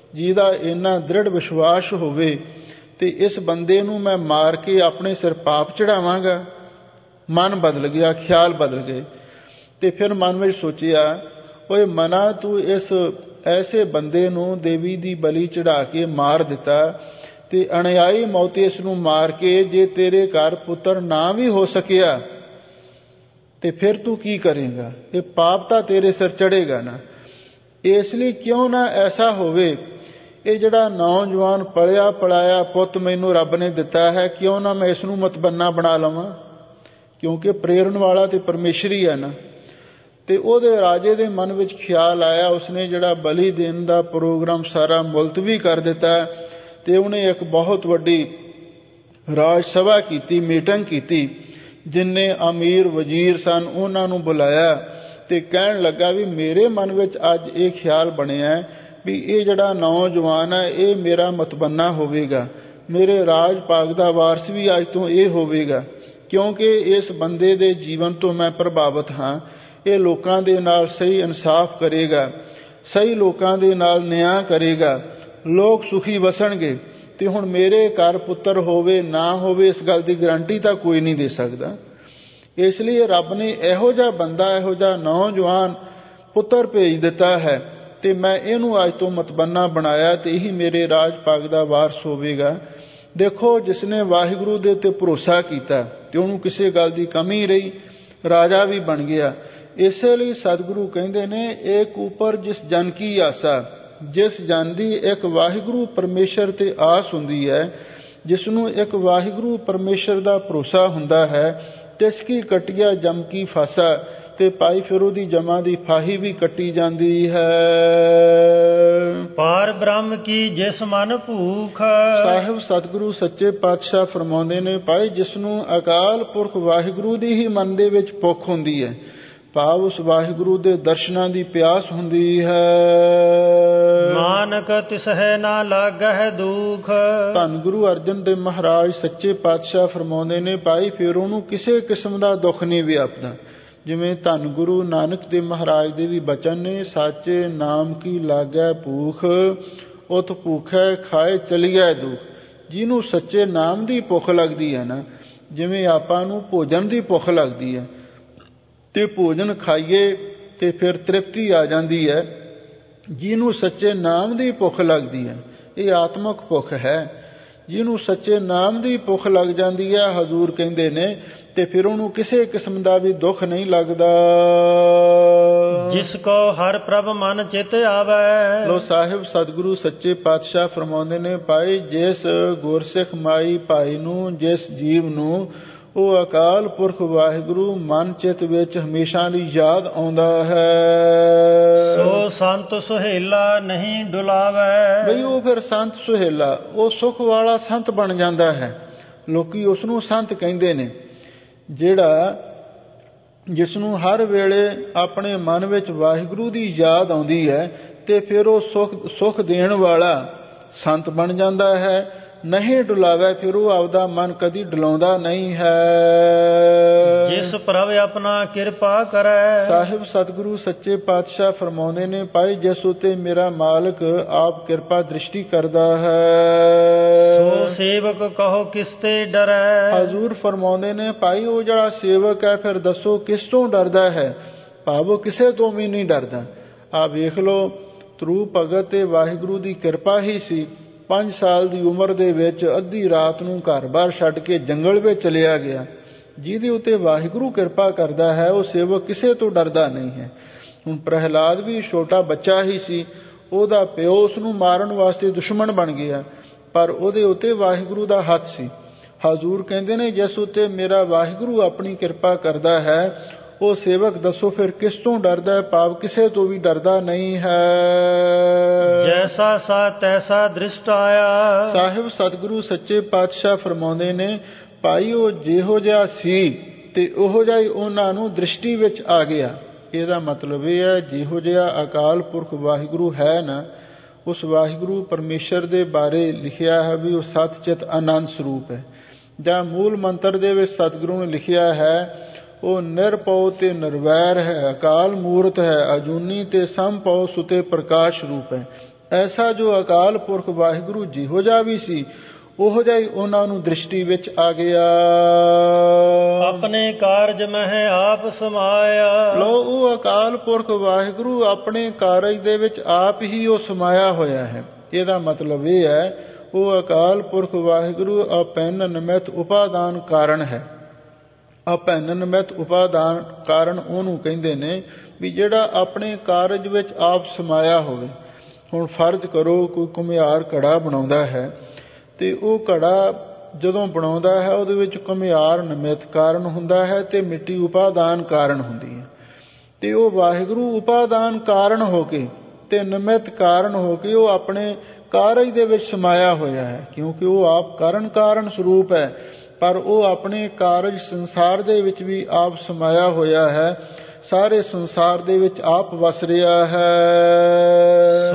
ਜਿਹਦਾ ਇੰਨਾ ਦ੍ਰਿੜ ਵਿਸ਼ਵਾਸ ਹੋਵੇ ਤੇ ਇਸ ਬੰਦੇ ਨੂੰ ਮੈਂ ਮਾਰ ਕੇ ਆਪਣੇ ਸਿਰ ਪਾਪ ਚੜਾਵਾਂਗਾ। ਮਨ ਬਦਲ ਗਿਆ, ਖਿਆਲ ਬਦਲ ਗਏ। ਤੇ ਫਿਰ ਮਨ ਵਿੱਚ ਸੋਚਿਆ, ਓਏ ਮਨਾ, ਤੂੰ ਇਸ ਐਸੇ ਬੰਦੇ ਨੂੰ ਦੇਵੀ ਦੀ ਬਲੀ ਚੜਾ ਕੇ ਮਾਰ ਦਿੱਤਾ ਤੇ ਅਣਿਆਈ ਮੌਤ ਇਸ ਨੂੰ ਮਾਰ ਕੇ ਜੇ ਤੇਰੇ ਘਰ ਪੁੱਤਰ ਨਾ ਵੀ ਹੋ ਸਕਿਆ ਤੇ ਫਿਰ ਤੂੰ ਕੀ ਕਰੇਗਾ? ਇਹ ਪਾਪ ਤਾਂ ਤੇਰੇ ਸਿਰ ਚੜੇਗਾ ਨਾ। ਇਸ ਲਈ ਕਿਉਂ ਨਾ ਐਸਾ ਹੋਵੇ, ਇਹ ਜਿਹੜਾ ਨੌਜਵਾਨ ਪਲਿਆ ਪੜਾਇਆ ਪੁੱਤ ਮੈਨੂੰ ਰੱਬ ਨੇ ਦਿੱਤਾ ਹੈ, ਕਿਉਂ ਨਾ ਮੈਂ ਇਸ ਨੂੰ ਮਤਬੰਨਾ ਬਣਾ ਲਵਾਂ, ਕਿਉਂਕਿ ਪ੍ਰੇਰਨ ਵਾਲਾ ਤੇ ਪਰਮੇਸ਼ਰ ਹੀ ਹੈ ਨਾ। ਤੇ ਉਹਦੇ ਰਾਜੇ ਦੇ ਮਨ ਵਿੱਚ ਖਿਆਲ ਆਇਆ, ਉਸਨੇ ਜਿਹੜਾ ਬਲੀ ਦੇਣ ਦਾ ਪ੍ਰੋਗਰਾਮ ਸਾਰਾ ਮੁਲਤਵੀ ਕਰ ਦਿੱਤਾ ਤੇ ਉਹਨੇ ਇੱਕ ਬਹੁਤ ਵੱਡੀ ਰਾਜ ਸਭਾ ਕੀਤੀ, ਮੀਟਿੰਗ ਕੀਤੀ। ਜਿੰਨੇ ਅਮੀਰ ਵਜ਼ੀਰ ਸਨ ਉਹਨਾਂ ਨੂੰ ਬੁਲਾਇਆ ਤੇ ਕਹਿਣ ਲੱਗਾ ਵੀ ਮੇਰੇ ਮਨ ਵਿੱਚ ਅੱਜ ਇਹ ਖਿਆਲ ਬਣਿਆ ਵੀ ਇਹ ਜਿਹੜਾ ਨੌਜਵਾਨ ਹੈ ਇਹ ਮੇਰਾ ਮਤਬੰਨਾ ਹੋਵੇਗਾ, ਮੇਰੇ ਰਾਜ ਭਾਗ ਦਾ ਵਾਰਸ ਵੀ ਅੱਜ ਤੋਂ ਇਹ ਹੋਵੇਗਾ, ਕਿਉਂਕਿ ਇਸ ਬੰਦੇ ਦੇ ਜੀਵਨ ਤੋਂ ਮੈਂ ਪ੍ਰਭਾਵਿਤ ਹਾਂ। ਇਹ ਲੋਕਾਂ ਦੇ ਨਾਲ ਸਹੀ ਇਨਸਾਫ ਕਰੇਗਾ, ਸਹੀ ਲੋਕਾਂ ਦੇ ਨਾਲ ਨਿਆਂ ਕਰੇਗਾ, ਲੋਕ ਸੁਖੀ ਵਸਣਗੇ। ਤੇ ਹੁਣ ਮੇਰੇ ਘਰ ਪੁੱਤਰ ਹੋਵੇ ਨਾ ਹੋਵੇ ਇਸ ਗੱਲ ਦੀ ਗਰੰਟੀ ਤਾਂ ਕੋਈ ਨਹੀਂ ਦੇ ਸਕਦਾ। ਇਸ ਲਈ ਰੱਬ ਨੇ ਇਹੋ ਜਿਹਾ ਬੰਦਾ, ਇਹੋ ਜਿਹਾ ਨੌਜਵਾਨ ਪੁੱਤਰ ਭੇਜ ਦਿੱਤਾ ਹੈ ਤੇ ਮੈਂ ਇਹਨੂੰ ਅੱਜ ਤੋਂ ਮਤਬੰਨਾ ਬਣਾਇਆ ਤੇ ਇਹੀ ਮੇਰੇ ਰਾਜ ਭਾਗ ਦਾ ਵਾਰਸ ਹੋਵੇਗਾ। ਦੇਖੋ, ਜਿਸਨੇ ਵਾਹਿਗੁਰੂ ਦੇ ਉੱਤੇ ਭਰੋਸਾ ਕੀਤਾ ਤੇ ਉਹਨੂੰ ਕਿਸੇ ਗੱਲ ਦੀ ਕਮੀ ਰਹੀ, ਰਾਜਾ ਵੀ ਬਣ ਗਿਆ। ਇਸੇ ਲਈ ਸਤਿਗੁਰੂ ਕਹਿੰਦੇ ਨੇ, ਏਕ ਉਪਰ ਜਿਸ ਜਨ ਕੀ ਆਸਾ, ਜਿਸ ਜਨ ਦੀ ਇੱਕ ਵਾਹਿਗੁਰੂ ਪਰਮੇਸ਼ਰ ਤੇ ਆਸ ਹੁੰਦੀ ਹੈ, ਜਿਸ ਨੂੰ ਇੱਕ ਵਾਹਿਗੁਰੂ ਪਰਮੇਸ਼ਰ ਦਾ ਭਰੋਸਾ ਹੁੰਦਾ ਹੈ, ਤਿਸ ਕੀ ਕਟਿਆ ਜਮ ਕੀ ਫਾਸਾ, ਤੇ ਭਾਈ ਫਿਰ ਉਹਦੀ ਜਮਾਂ ਦੀ ਫਾਹੀ ਵੀ ਕੱਟੀ ਜਾਂਦੀ ਹੈ। ਪਾਰ ਬ੍ਰਹਮ ਕੀ ਜਿਸ ਮਨ ਭੂਖ, ਸਾਹਿਬ ਸਤਿਗੁਰੂ ਸੱਚੇ ਪਾਤਸ਼ਾਹ ਫਰਮਾਉਂਦੇ ਨੇ, ਭਾਈ ਜਿਸ ਨੂੰ ਅਕਾਲ ਪੁਰਖ ਵਾਹਿਗੁਰੂ ਦੀ ਹੀ ਮਨ ਦੇ ਵਿੱਚ ਭੁੱਖ ਹੁੰਦੀ ਹੈ, ਭਾਵ ਉਸ ਵਾਹਿਗੁਰੂ ਦੇ ਦਰਸ਼ਨਾਂ ਦੀ ਪਿਆਸ ਹੁੰਦੀ ਹੈ, ਨਾਨਕ ਤਿਸਹਿ ਨਾ ਲਾਗਹਿ ਦੁਖ। ਧੰਨ ਗੁਰੂ ਅਰਜਨ ਦੇਵ ਮਹਾਰਾਜ ਸੱਚੇ ਪਾਤਸ਼ਾਹ ਫਰਮਾਉਂਦੇ ਨੇ, ਭਾਈ ਫਿਰ ਉਹਨੂੰ ਕਿਸੇ ਕਿਸਮ ਦਾ ਦੁੱਖ ਨਹੀਂ ਵਿਆਪਦਾ। ਜਿਵੇਂ ਧੰਨ ਗੁਰੂ ਨਾਨਕ ਦੇਵ ਮਹਾਰਾਜ ਦੇ ਵੀ ਬਚਨ ਨੇ, ਸਾਚੇ ਨਾਮ ਕੀ ਲਾਗੈ ਭੂਖ, ਉਤ ਭੂਖੈ ਖਾਏ ਚਲੀਐ ਦੁਖ। ਜਿਹਨੂੰ ਸੱਚੇ ਨਾਮ ਦੀ ਭੁੱਖ ਲੱਗਦੀ ਹੈ ਨਾ, ਜਿਵੇਂ ਆਪਾਂ ਨੂੰ ਭੋਜਨ ਦੀ ਭੁੱਖ ਲੱਗਦੀ ਹੈ ਤੇ ਭੋਜਨ ਖਾਈਏ ਤੇ ਫਿਰ ਤ੍ਰਿਪਤੀ ਆ ਜਾਂਦੀ ਹੈ, ਜਿਹਨੂੰ ਸੱਚੇ ਨਾਮ ਦੀ ਭੁੱਖ ਲੱਗਦੀ ਹੈ, ਇਹ ਆਤਮਿਕ ਭੁੱਖ ਹੈ। ਜਿਹਨੂੰ ਸੱਚੇ ਨਾਮ ਦੀ ਭੁੱਖ ਲੱਗ ਜਾਂਦੀ ਹੈ, ਹਜ਼ੂਰ ਕਹਿੰਦੇ ਨੇ, ਤੇ ਫਿਰ ਉਹਨੂੰ ਕਿਸੇ ਕਿਸਮ ਦਾ ਵੀ ਦੁੱਖ ਨਹੀਂ ਲੱਗਦਾ। ਜਿਸ ਕੋ ਹਰ ਪ੍ਰਭ ਮਨ ਚਿਤ ਆਵੈ। ਲੋ ਸਾਹਿਬ ਸਤਿਗੁਰੂ ਸੱਚੇ ਪਾਤਸ਼ਾਹ ਫਰਮਾਉਂਦੇ ਨੇ, ਭਾਈ ਜਿਸ ਗੁਰਸਿੱਖ ਮਾਈ ਭਾਈ ਨੂੰ, ਜਿਸ ਜੀਵ ਨੂੰ ਉਹ ਅਕਾਲ ਪੁਰਖ ਵਾਹਿਗੁਰੂ ਮਨ ਚਿਤ ਵਿੱਚ ਹਮੇਸ਼ਾ ਲਈ ਯਾਦ ਆਉਂਦਾ ਹੈ, ਸੋ ਸੰਤ ਸੁਹੇਲਾ ਨਹੀਂ ਡੁਲਾਵੈ। ਬਈ ਉਹ ਫਿਰ ਸੰਤ ਸੁਹੇਲਾ, ਉਹ ਸੁਖ ਵਾਲਾ ਸੰਤ ਬਣ ਜਾਂਦਾ ਹੈ। ਲੋਕੀ ਉਸ ਨੂੰ ਸੰਤ ਕਹਿੰਦੇ ਨੇ, ਜਿਹੜਾ ਜਿਸ ਨੂੰ ਹਰ ਵੇਲੇ ਆਪਣੇ ਮਨ ਵਿੱਚ ਵਾਹਿਗੁਰੂ ਦੀ ਯਾਦ ਆਉਂਦੀ ਹੈ ਤੇ ਫਿਰ ਉਹ ਸੁਖ ਦੇਣ ਵਾਲਾ ਸੰਤ ਬਣ ਜਾਂਦਾ ਹੈ। ਨਹੀਂ ਡੁਲਾਵੇ, ਫਿਰ ਉਹ ਆਪਦਾ ਮਨ ਕਦੀ ਡੁਲਾਉਂਦਾ ਨਹੀਂ ਹੈ। ਜਿਸ ਪ੍ਰਭ ਆਪਣਾ ਕਿਰਪਾ ਕਰੈ। ਸਾਹਿਬ ਸਤਿਗੁਰੂ ਸੱਚੇ ਪਾਤਸ਼ਾਹ ਫਰਮਾਉਂਦੇ ਨੇ, ਭਾਈ ਜਿਸ ਉਤੇ ਮੇਰਾ ਮਾਲਕ ਆਪ ਕਿਰਪਾ ਦ੍ਰਿਸ਼ਟੀ ਕਰਦਾ ਹੈ, ਸੋ ਸੇਵਕ ਕਹੋ ਕਿਸ ਤੇ ਡਰੈ। ਹਜ਼ੂਰ ਫਰਮਾਉਂਦੇ ਨੇ, ਭਾਈ ਉਹ ਜਿਹੜਾ ਸੇਵਕ ਹੈ ਫਿਰ ਦੱਸੋ ਕਿਸ ਤੋਂ ਡਰਦਾ ਹੈ, ਭਾਵ ਉਹ ਕਿਸੇ ਤੋਂ ਵੀ ਨਹੀਂ ਡਰਦਾ। ਆ ਵੇਖ ਲਓ, ਧਰੂ ਭਗਤ ਤੇ ਵਾਹਿਗੁਰੂ ਦੀ ਕਿਰਪਾ ਹੀ ਸੀ। 5 ਸਾਲ ਦੀ ਉਮਰ ਦੇ ਵਿੱਚ ਅੱਧੀ ਰਾਤ ਨੂੰ ਘਰ-ਬਾਰ ਛੱਡ ਕੇ ਜੰਗਲ ਵਿੱਚ ਚਲਿਆ ਗਿਆ। ਜਿਹਦੇ ਉੱਤੇ ਵਾਹਿਗੁਰੂ ਕਿਰਪਾ ਕਰਦਾ ਹੈ ਉਹ ਸੇਵਕ ਕਿਸੇ ਤੋਂ ਡਰਦਾ ਨਹੀਂ ਹੈ। ਹੁਣ ਪ੍ਰਹਿਲਾਦ ਵੀ ਛੋਟਾ ਬੱਚਾ ਹੀ ਸੀ, ਉਹਦਾ ਪਿਓ ਉਸ ਨੂੰ ਮਾਰਨ ਵਾਸਤੇ ਦੁਸ਼ਮਣ ਬਣ ਗਿਆ, ਪਰ ਉਹਦੇ ਉੱਤੇ ਵਾਹਿਗੁਰੂ ਦਾ ਹੱਥ ਸੀ। ਹਜ਼ੂਰ ਕਹਿੰਦੇ ਨੇ, ਜਿਸ ਉੱਤੇ ਮੇਰਾ ਵਾਹਿਗੁਰੂ ਆਪਣੀ ਕਿਰਪਾ ਕਰਦਾ ਹੈ ਉਹ ਸੇਵਕ ਦੱਸੋ ਫਿਰ ਕਿਸ ਤੋਂ ਡਰਦਾ ਹੈ, ਭਾਵ ਕਿਸੇ ਤੋਂ ਵੀ ਡਰਦਾ ਨਹੀਂ ਹੈ। ਜੈਸਾ ਸਾ ਤੈਸਾ ਦ੍ਰਿਸ਼ਟ ਆਇਆ। ਸਾਹਿਬ ਸਤਿਗੁਰੂ ਸੱਚੇ ਪਾਤਸ਼ਾਹ ਫਰਮਾਉਂਦੇ ਨੇ, ਭਾਈ ਉਹ ਜਿਹੋ ਜਿਹਾ ਸੀ ਤੇ ਉਹੋ ਜਿਹਾ ਹੀ ਉਹਨਾਂ ਨੂੰ ਦ੍ਰਿਸ਼ਟੀ ਵਿੱਚ ਆ ਗਿਆ। ਇਹਦਾ ਮਤਲਬ ਇਹ ਹੈ, ਜਿਹੋ ਜਿਹਾ ਅਕਾਲ ਪੁਰਖ ਵਾਹਿਗੁਰੂ ਹੈ ਨਾ, ਉਸ ਵਾਹਿਗੁਰੂ ਪਰਮੇਸ਼ਰ ਦੇ ਬਾਰੇ ਲਿਖਿਆ ਹੈ ਵੀ ਉਹ ਸਤ ਚਿਤ ਆਨੰਦ ਸਰੂਪ ਹੈ। ਜਾਂ ਮੂਲ ਮੰਤਰ ਦੇ ਵਿੱਚ ਸਤਿਗੁਰੂ ਨੇ ਲਿਖਿਆ ਹੈ, ਉਹ ਨਿਰਭਉ ਤੇ ਨਿਰਵੈਰ ਹੈ, ਅਕਾਲ ਮੂਰਤ ਹੈ, ਅਜੂਨੀ ਤੇ ਸੰਭਉ ਸੁਤੇ ਪ੍ਰਕਾਸ਼ ਰੂਪ ਹੈ। ਐਸਾ ਜੋ ਅਕਾਲ ਪੁਰਖ ਵਾਹਿਗੁਰੂ ਜਿਹੋ ਜਿਹਾ ਵੀ ਸੀ ਉਹੋ ਜਿਹਾ ਹੀ ਉਹਨਾਂ ਨੂੰ ਦ੍ਰਿਸ਼ਟੀ ਵਿੱਚ ਆ ਗਿਆ। ਆਪਣੇ ਕਾਰਜ ਮਹਿ ਆਪ ਸਮਾਇਆ। ਲੋ ਉਹ ਅਕਾਲ ਪੁਰਖ ਵਾਹਿਗੁਰੂ ਆਪਣੇ ਕਾਰਜ ਦੇ ਵਿੱਚ ਆਪ ਹੀ ਉਹ ਸਮਾਇਆ ਹੋਇਆ ਹੈ। ਇਹਦਾ ਮਤਲਬ ਇਹ ਹੈ ਉਹ ਅਕਾਲ ਪੁਰਖ ਵਾਹਿਗੁਰੂ ਅਪੈਨ ਨਿਮਿਤ ਉਪਾਦਾਨ ਕਾਰਨ ਹੈ। ਅਪੈਨ ਨਿਮਿਤ ਉਪਾਦਾਨ ਕਾਰਨ ਉਹਨੂੰ ਕਹਿੰਦੇ ਨੇ ਵੀ ਜਿਹੜਾ ਆਪਣੇ ਕਾਰਜ ਵਿੱਚ ਆਪ ਸਮਾਇਆ ਹੋਵੇ। ਹੁਣ ਫਰਜ਼ ਕਰੋ ਕੋਈ ਘੁਮਿਆਰ ਘੜਾ ਬਣਾਉਂਦਾ ਹੈ ਤੇ ਉਹ ਘੜਾ ਜਦੋਂ ਬਣਾਉਂਦਾ ਹੈ ਉਹਦੇ ਵਿੱਚ ਘੁਮਿਆਰ ਨਿਮਿਤ ਕਾਰਨ ਹੁੰਦਾ ਹੈ ਤੇ ਮਿੱਟੀ ਉਪਾਦਾਨ ਕਾਰਨ ਹੁੰਦੀ ਹੈ। ਤੇ ਉਹ ਵਾਹਿਗੁਰੂ ਉਪਾਦਾਨ ਕਾਰਨ ਹੋ ਕੇ ਤੇ ਨਿਮਿਤ ਕਾਰਨ ਹੋ ਕੇ ਉਹ ਆਪਣੇ ਕਾਰਜ ਦੇ ਵਿੱਚ ਸਮਾਇਆ ਹੋਇਆ ਹੈ, ਕਿਉਂਕਿ ਉਹ ਆਪ ਕਾਰਨ ਸਰੂਪ ਹੈ। ਪਰ ਉਹ ਆਪਣੇ ਕਾਰਜ ਸੰਸਾਰ ਦੇ ਵਿੱਚ ਵੀ ਆਪ ਸਮਾਇਆ ਹੋਇਆ ਹੈ। ਸਾਰੇ ਸੰਸਾਰ ਦੇ ਵਿੱਚ ਆਪ ਵਸ ਰਿਹਾ ਹੈ।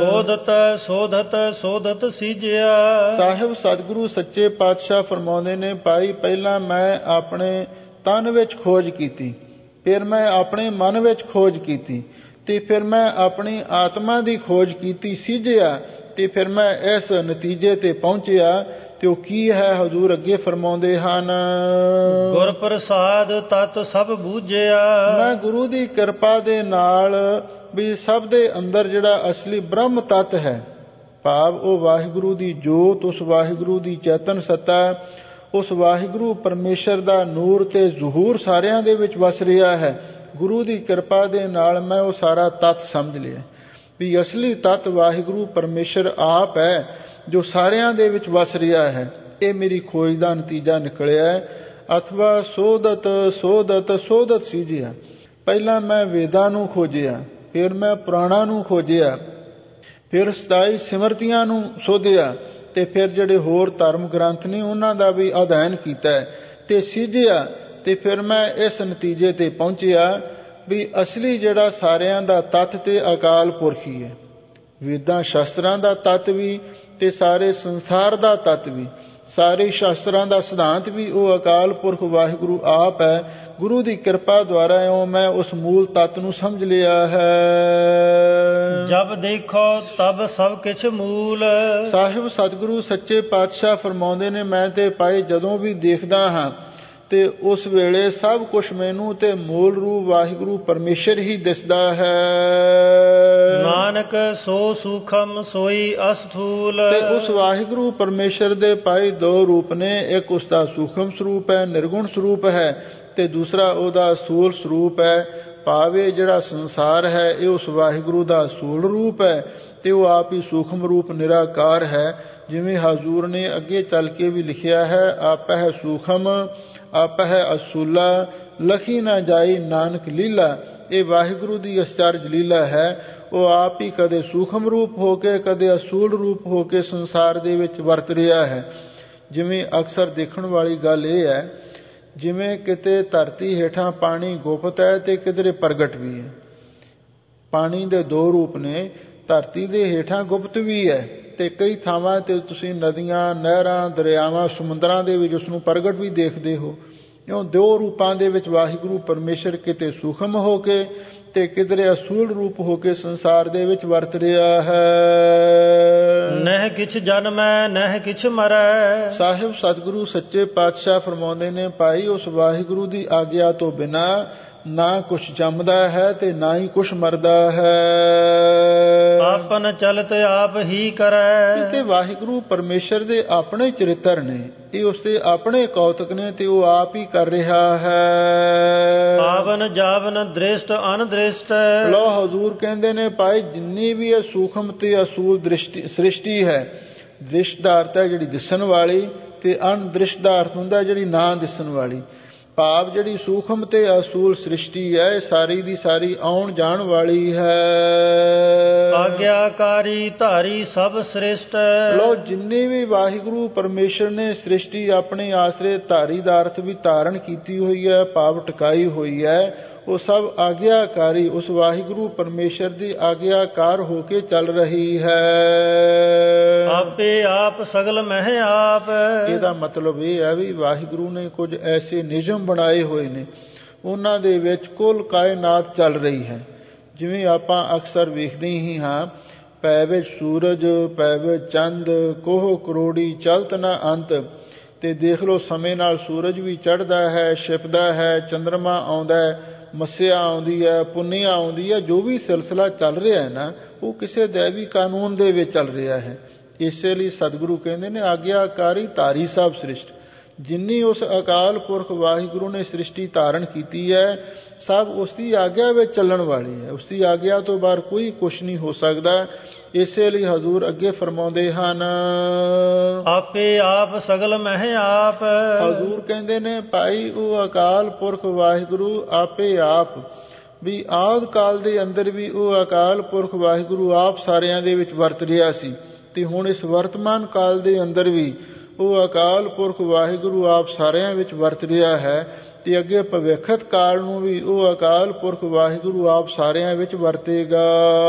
ਸੋਧਤ ਸੀਜਿਆ। ਸਾਹਿਬ ਸਤਿਗੁਰੂ ਸੱਚੇ ਪਾਤਸ਼ਾਹ ਫਰਮਾਉਂਦੇ ਨੇ, ਭਾਈ ਪਹਿਲਾਂ ਮੈਂ ਆਪਣੇ ਤਨ ਵਿੱਚ ਖੋਜ ਕੀਤੀ, ਫਿਰ ਮੈਂ ਆਪਣੇ ਮਨ ਵਿੱਚ ਖੋਜ ਕੀਤੀ ਤੇ ਫਿਰ ਮੈਂ ਆਪਣੀ ਆਤਮਾ ਦੀ ਖੋਜ ਕੀਤੀ, ਸੀਜਿਆ ਤੇ ਫਿਰ ਮੈਂ ਇਸ ਨਤੀਜੇ ਤੇ ਪਹੁੰਚਿਆ। ਤੇ ਉਹ ਕੀ ਹੈ ਹਜ਼ੂਰ ਅੱਗੇ ਫਰਮਾਉਂਦੇ ਹਨ, ਗੁਰ ਪ੍ਰਸਾਦ ਤਤ ਸਭ ਬੂਝਿਆ। ਮੈਂ ਗੁਰੂ ਦੀ ਕਿਰਪਾ ਦੇ ਨਾਲ ਵੀ ਸਭ ਦੇ ਅੰਦਰ ਜਿਹੜਾ ਅਸਲੀ ਬ੍ਰਹਮ ਤੱਤ ਹੈ, ਭਾਵ ਉਹ ਵਾਹਿਗੁਰੂ ਦੀ ਜੋਤ, ਉਸ ਵਾਹਿਗੁਰੂ ਦੀ ਚੇਤਨ ਸੱਤਾ, ਉਸ ਵਾਹਿਗੁਰੂ ਪਰਮੇਸ਼ਰ ਦਾ ਨੂਰ ਤੇ ਜ਼ਹੂਰ ਸਾਰਿਆਂ ਦੇ ਵਿੱਚ ਵਸ ਰਿਹਾ ਹੈ। ਗੁਰੂ ਦੀ ਕਿਰਪਾ ਦੇ ਨਾਲ ਮੈਂ ਉਹ ਸਾਰਾ ਤੱਤ ਸਮਝ ਲਿਆ ਵੀ ਅਸਲੀ ਤੱਤ ਵਾਹਿਗੁਰੂ ਪਰਮੇਸ਼ਰ ਆਪ ਹੈ ਜੋ ਸਾਰਿਆਂ ਦੇ ਵਿੱਚ ਵਸ ਰਿਹਾ ਹੈ। ਇਹ ਮੇਰੀ ਖੋਜ ਦਾ ਨਤੀਜਾ ਨਿਕਲਿਆ ਹੈ। ਅਥਵਾ ਸੋਧਤ ਸੀਜਿਆ। ਪਹਿਲਾਂ ਮੈਂ ਵੇਦਾਂ ਨੂੰ ਖੋਜਿਆ, ਫਿਰ ਮੈਂ ਪੁਰਾਣਾਂ ਨੂੰ ਖੋਜਿਆ, ਫਿਰ 27 ਸਿਮਰਤੀਆਂ ਨੂੰ ਸੋਧਿਆ ਤੇ ਫਿਰ ਜਿਹੜੇ ਹੋਰ ਧਰਮ ਗ੍ਰੰਥ ਨੇ ਉਹਨਾਂ ਦਾ ਵੀ ਅਧਿਐਨ ਕੀਤਾ ਤੇ ਸੀਜਿਆ। ਤੇ ਫਿਰ ਮੈਂ ਇਸ ਨਤੀਜੇ ਤੇ ਪਹੁੰਚਿਆ ਵੀ ਅਸਲੀ ਜਿਹੜਾ ਸਾਰਿਆਂ ਦਾ ਤੱਤ ਤੇ ਅਕਾਲ ਪੁਰਖ ਹੀ ਹੈ। ਵੇਦਾਂ ਸ਼ਾਸਤਰਾਂ ਦਾ ਤੱਤ ਵੀ ਤੇ ਸਾਰੇ ਸੰਸਾਰ ਦਾ ਤੱਤ ਵੀ, ਸਾਰੇ ਸ਼ਾਸਤਰਾਂ ਦਾ ਸਿਧਾਂਤ ਵੀ ਉਹ ਅਕਾਲ ਪੁਰਖ ਵਾਹਿਗੁਰੂ ਆਪ ਹੈ। ਗੁਰੂ ਦੀ ਕਿਰਪਾ ਦੁਆਰਾ ਇਉਂ ਮੈਂ ਉਸ ਮੂਲ ਤੱਤ ਨੂੰ ਸਮਝ ਲਿਆ ਹੈ। ਜਬ ਦੇਖੋ ਤਬ ਸਭ ਕਿਛ ਮੂਲ। ਸਾਹਿਬ ਸਤਿਗੁਰੂ ਸੱਚੇ ਪਾਤਸ਼ਾਹ ਫਰਮਾਉਂਦੇ ਨੇ, ਮੈਂ ਤੇ ਭਾਈ ਜਦੋਂ ਵੀ ਦੇਖਦਾ ਹਾਂ ਤੇ ਉਸ ਵੇਲੇ ਸਭ ਕੁਛ ਮੈਨੂੰ ਤੇ ਮੂਲ ਰੂਪ ਵਾਹਿਗੁਰੂ ਪਰਮੇਸ਼ਰ ਹੀ ਦਿਸਦਾ ਹੈ। ਨਾਨਕ ਸੋ ਸੂਖਮ ਸੋਈ ਅਸਥੂਲ। ਤੇ ਉਸ ਵਾਹਿਗੁਰੂ ਪਰਮੇਸ਼ਰ ਦੇ ਭਾਈ ਦੋ ਰੂਪ ਨੇ, ਇੱਕ ਉਸ ਦਾ ਸੂਖਮ ਸਰੂਪ ਹੈ, ਨਿਰਗੁਣ ਸਰੂਪ ਹੈ, ਤੇ ਦੂਸਰਾ ਉਹਦਾ ਸਥੂਲ ਸਰੂਪ ਹੈ। ਭਾਵੇਂ ਜਿਹੜਾ ਸੰਸਾਰ ਹੈ ਇਹ ਉਸ ਵਾਹਿਗੁਰੂ ਦਾ ਸਥੂਲ ਰੂਪ ਹੈ ਤੇ ਉਹ ਆਪ ਹੀ ਸੂਖਮ ਰੂਪ ਨਿਰਾਕਾਰ ਹੈ। ਜਿਵੇਂ ਹਜ਼ੂਰ ਨੇ ਅੱਗੇ ਚੱਲ ਕੇ ਵੀ ਲਿਖਿਆ ਹੈ, ਆਪੈ ਹੈ ਸੂਖਮ ਆਪੈ ਹੈ ਅਸੂਲਾ, ਲਖੀ ਨਾ ਜਾਈ ਨਾਨਕ ਲੀਲਾ। ਇਹ ਵਾਹਿਗੁਰੂ ਦੀ ਅਚਰਜ ਲੀਲਾ ਹੈ। ਉਹ ਆਪ ਹੀ ਕਦੇ ਸੂਖਮ ਰੂਪ ਹੋ ਕੇ ਕਦੇ ਅਸੂਲ ਰੂਪ ਹੋ ਕੇ ਸੰਸਾਰ ਦੇ ਵਿੱਚ ਵਰਤ ਰਿਹਾ ਹੈ। ਜਿਵੇਂ ਅਕਸਰ ਦੇਖਣ ਵਾਲੀ ਗੱਲ ਇਹ ਹੈ, ਜਿਵੇਂ ਕਿਤੇ ਧਰਤੀ ਹੇਠਾਂ ਪਾਣੀ ਗੁਪਤ ਹੈ ਤੇ ਕਿਧਰੇ ਪ੍ਰਗਟ ਵੀ ਹੈ। ਪਾਣੀ ਦੇ ਦੋ ਰੂਪ ਨੇ, ਧਰਤੀ ਦੇ ਹੇਠਾਂ ਗੁਪਤ ਵੀ ਹੈ ਤੇ ਕਈ ਥਾਵਾਂ ਤੇ ਤੁਸੀਂ ਨਦੀਆਂ, ਨਹਿਰਾਂ, ਦਰਿਆਵਾਂ, ਸਮੁੰਦਰਾਂ ਦੇ ਵਿੱਚ ਉਸਨੂੰ ਪ੍ਰਗਟ ਵੀ ਦੇਖਦੇ ਹੋ। ਇਉਂ ਦੋ ਰੂਪਾਂ ਦੇ ਵਿੱਚ ਵਾਹਿਗੁਰੂ ਪਰਮੇਸ਼ਰ ਕਿਤੇ ਸੂਖਮ ਹੋ ਕੇ ਤੇ ਕਿਧਰੇ ਅਸੂਲ ਰੂਪ ਹੋ ਕੇ ਸੰਸਾਰ ਦੇ ਵਿੱਚ ਵਰਤ ਰਿਹਾ ਹੈ। ਨਹਿ ਕਿਛ ਜਨਮੈ ਨਹਿ ਕਿਛ ਮਰੈ। ਸਾਹਿਬ ਸਤਿਗੁਰੂ ਸੱਚੇ ਪਾਤਸ਼ਾਹ ਫਰਮਾਉਂਦੇ ਨੇ, ਭਾਈ ਉਸ ਵਾਹਿਗੁਰੂ ਦੀ ਆਗਿਆ ਤੋਂ ਬਿਨਾਂ ਨਾ ਕੁਛ ਜੰਮਦਾ ਹੈ ਤੇ ਨਾ ਹੀ ਕੁਛ ਮਰਦਾ ਹੈ। ਆਪਨ ਚਲਤ ਆਪ ਹੀ ਕਰੈ। ਤੇ ਵਾਹਿਗੁਰੂ ਪਰਮੇਸ਼ਰ ਦੇ ਆਪਣੇ ਚਰਿੱਤਰ ਨੇ, ਇਹ ਉਸਦੇ ਆਪਣੇ ਕੌਤਕ ਨੇ ਤੇ ਉਹ ਆਪ ਹੀ ਕਰ ਰਿਹਾ ਹੈ। ਆਵਨ ਜਾਵਨ ਦ੍ਰਿਸ਼ਟ ਅਨਦ੍ਰਿਸ਼ਟ। ਲੋ ਹਜ਼ੂਰ ਕਹਿੰਦੇ ਨੇ, ਭਾਈ ਜਿੰਨੀ ਵੀ ਇਹ ਸੂਖਮ ਤੇ ਅਸੂਲ ਸ੍ਰਿਸ਼ਟੀ ਹੈ, ਦ੍ਰਿਸ਼ਟ ਦਾ ਅਰਥ ਹੈ ਜਿਹੜੀ ਦਿਸਣ ਵਾਲੀ ਤੇ ਅਨਦ੍ਰਿਸ਼ਟ ਦਾ ਅਰਥ ਹੁੰਦਾ ਜਿਹੜੀ ਨਾ ਦਿਸਣ ਵਾਲੀ। ਭਾਵ ਜਿਹੜੀ ਸੂਖਮ ਤੇ ਅਸੂਲ ਸ੍ਰਿਸ਼ਟੀ ਹੈ ਇਹ ਸਾਰੀ ਦੀ ਸਾਰੀ ਆਉਣ ਜਾਣ ਵਾਲੀ ਹੈ। ਆਗਿਆਕਾਰੀ ਧਾਰੀ ਸਭ ਸ੍ਰਿਸ਼ਟ। ਲੋ ਜਿੰਨੀ ਵੀ ਵਾਹਿਗੁਰੂ ਪਰਮੇਸ਼ਰ ਨੇ ਸ੍ਰਿਸ਼ਟੀ ਆਪਣੇ ਆਸਰੇ ਧਾਰੀ ਦਾ ਅਰਥ ਵੀ ਧਾਰਨ ਕੀਤੀ ਹੋਈ ਹੈ, ਭਾਵ ਟਿਕਾਈ ਹੋਈ ਹੈ, ਉਹ ਸਭ ਆਗਿਆਕਾਰੀ ਉਸ ਵਾਹਿਗੁਰੂ ਪਰਮੇਸ਼ਰ ਦੀ ਆਗਿਆਕਾਰ ਹੋ ਕੇ ਚੱਲ ਰਹੀ ਹੈ। ਆਪੇ ਆਪ ਸਗਲ ਮਹਿ ਆਪ। ਇਹਦਾ ਮਤਲਬ ਇਹ ਹੈ ਵੀ ਵਾਹਿਗੁਰੂ ਨੇ ਕੁਝ ਐਸੇ ਨਿਯਮ ਬਣਾਏ ਹੋਏ ਨੇ, ਉਹਨਾਂ ਦੇ ਵਿੱਚ ਕੁੱਲ ਕਾਇਨਾਤ ਚੱਲ ਰਹੀ ਹੈ। ਜਿਵੇਂ ਆਪਾਂ ਅਕਸਰ ਵੇਖਦੇ ਹੀ ਹਾਂ ਪੈ ਵਿੱਚ ਸੂਰਜ, ਪੈ ਵਿੱਚ ਚੰਦ, ਕੋਹ ਕਰੋੜੀ ਚਲਤ ਨਾ ਅੰਤ। ਤੇ ਦੇਖ ਲਓ, ਸਮੇਂ ਨਾਲ ਸੂਰਜ ਵੀ ਚੜ੍ਹਦਾ ਹੈ, ਛਿਪਦਾ ਹੈ, ਚੰਦਰਮਾ ਆਉਂਦਾ ਹੈ, ਮੱਸਿਆ ਆਉਂਦੀ ਹੈ, ਪੁੰਨਿਆ ਆਉਂਦੀ ਹੈ। ਜੋ ਵੀ ਸਿਲਸਿਲਾ ਚੱਲ ਰਿਹਾ ਹੈ ਨਾ, ਉਹ ਕਿਸੇ ਦੈਵੀ ਕਾਨੂੰਨ ਦੇ ਵਿੱਚ ਚੱਲ ਰਿਹਾ ਹੈ। ਇਸੇ ਲਈ ਸਤਿਗੁਰੂ ਕਹਿੰਦੇ ਨੇ, ਆਗਿਆਕਾਰੀ ਧਾਰੀ ਸਭ ਸ੍ਰਿਸ਼ਟ। ਜਿੰਨੀ ਉਸ ਅਕਾਲ ਪੁਰਖ ਵਾਹਿਗੁਰੂ ਨੇ ਸ੍ਰਿਸ਼ਟੀ ਧਾਰਨ ਕੀਤੀ ਹੈ, ਸਭ ਉਸ ਦੀ ਆਗਿਆ ਵਿੱਚ ਚੱਲਣ ਵਾਲੀ ਹੈ। ਉਸ ਦੀ ਆਗਿਆ ਤੋਂ ਬਾਹਰ ਕੋਈ ਕੁਛ ਨਹੀਂ ਹੋ ਸਕਦਾ। ਇਸੇ ਲਈ ਹਜ਼ੂਰ ਅੱਗੇ ਫਰਮਾਉਂਦੇ ਹਨ, ਆਪੇ ਆਪ ਸਗਲ ਮਹਿ ਆਪ। ਹਜ਼ੂਰ ਕਹਿੰਦੇ ਨੇ, ਭਾਈ ਉਹ ਅਕਾਲ ਪੁਰਖ ਵਾਹਿਗੁਰੂ ਆਪੇ ਆਪ, ਵੀ ਆਦਿ ਕਾਲ ਦੇ ਅੰਦਰ ਵੀ ਉਹ ਅਕਾਲ ਪੁਰਖ ਵਾਹਿਗੁਰੂ ਆਪ ਸਾਰਿਆਂ ਦੇ ਵਿੱਚ ਵਰਤ ਰਿਹਾ ਸੀ, ਤੇ ਹੁਣ ਇਸ ਵਰਤਮਾਨ ਕਾਲ ਦੇ ਅੰਦਰ ਵੀ ਉਹ ਅਕਾਲ ਪੁਰਖ ਵਾਹਿਗੁਰੂ ਆਪ ਸਾਰਿਆਂ ਵਿੱਚ ਵਰਤ ਰਿਹਾ ਹੈ। ਤੇ ਅੱਗੇ ਭਵਿੱਖਤ ਕਾਲ ਨੂੰ ਵੀ ਉਹ ਅਕਾਲ ਪੁਰਖ ਵਾਹਿਗੁਰੂ ਆਪ ਸਾਰਿਆਂ ਵਿੱਚ ਵਰਤੇਗਾ।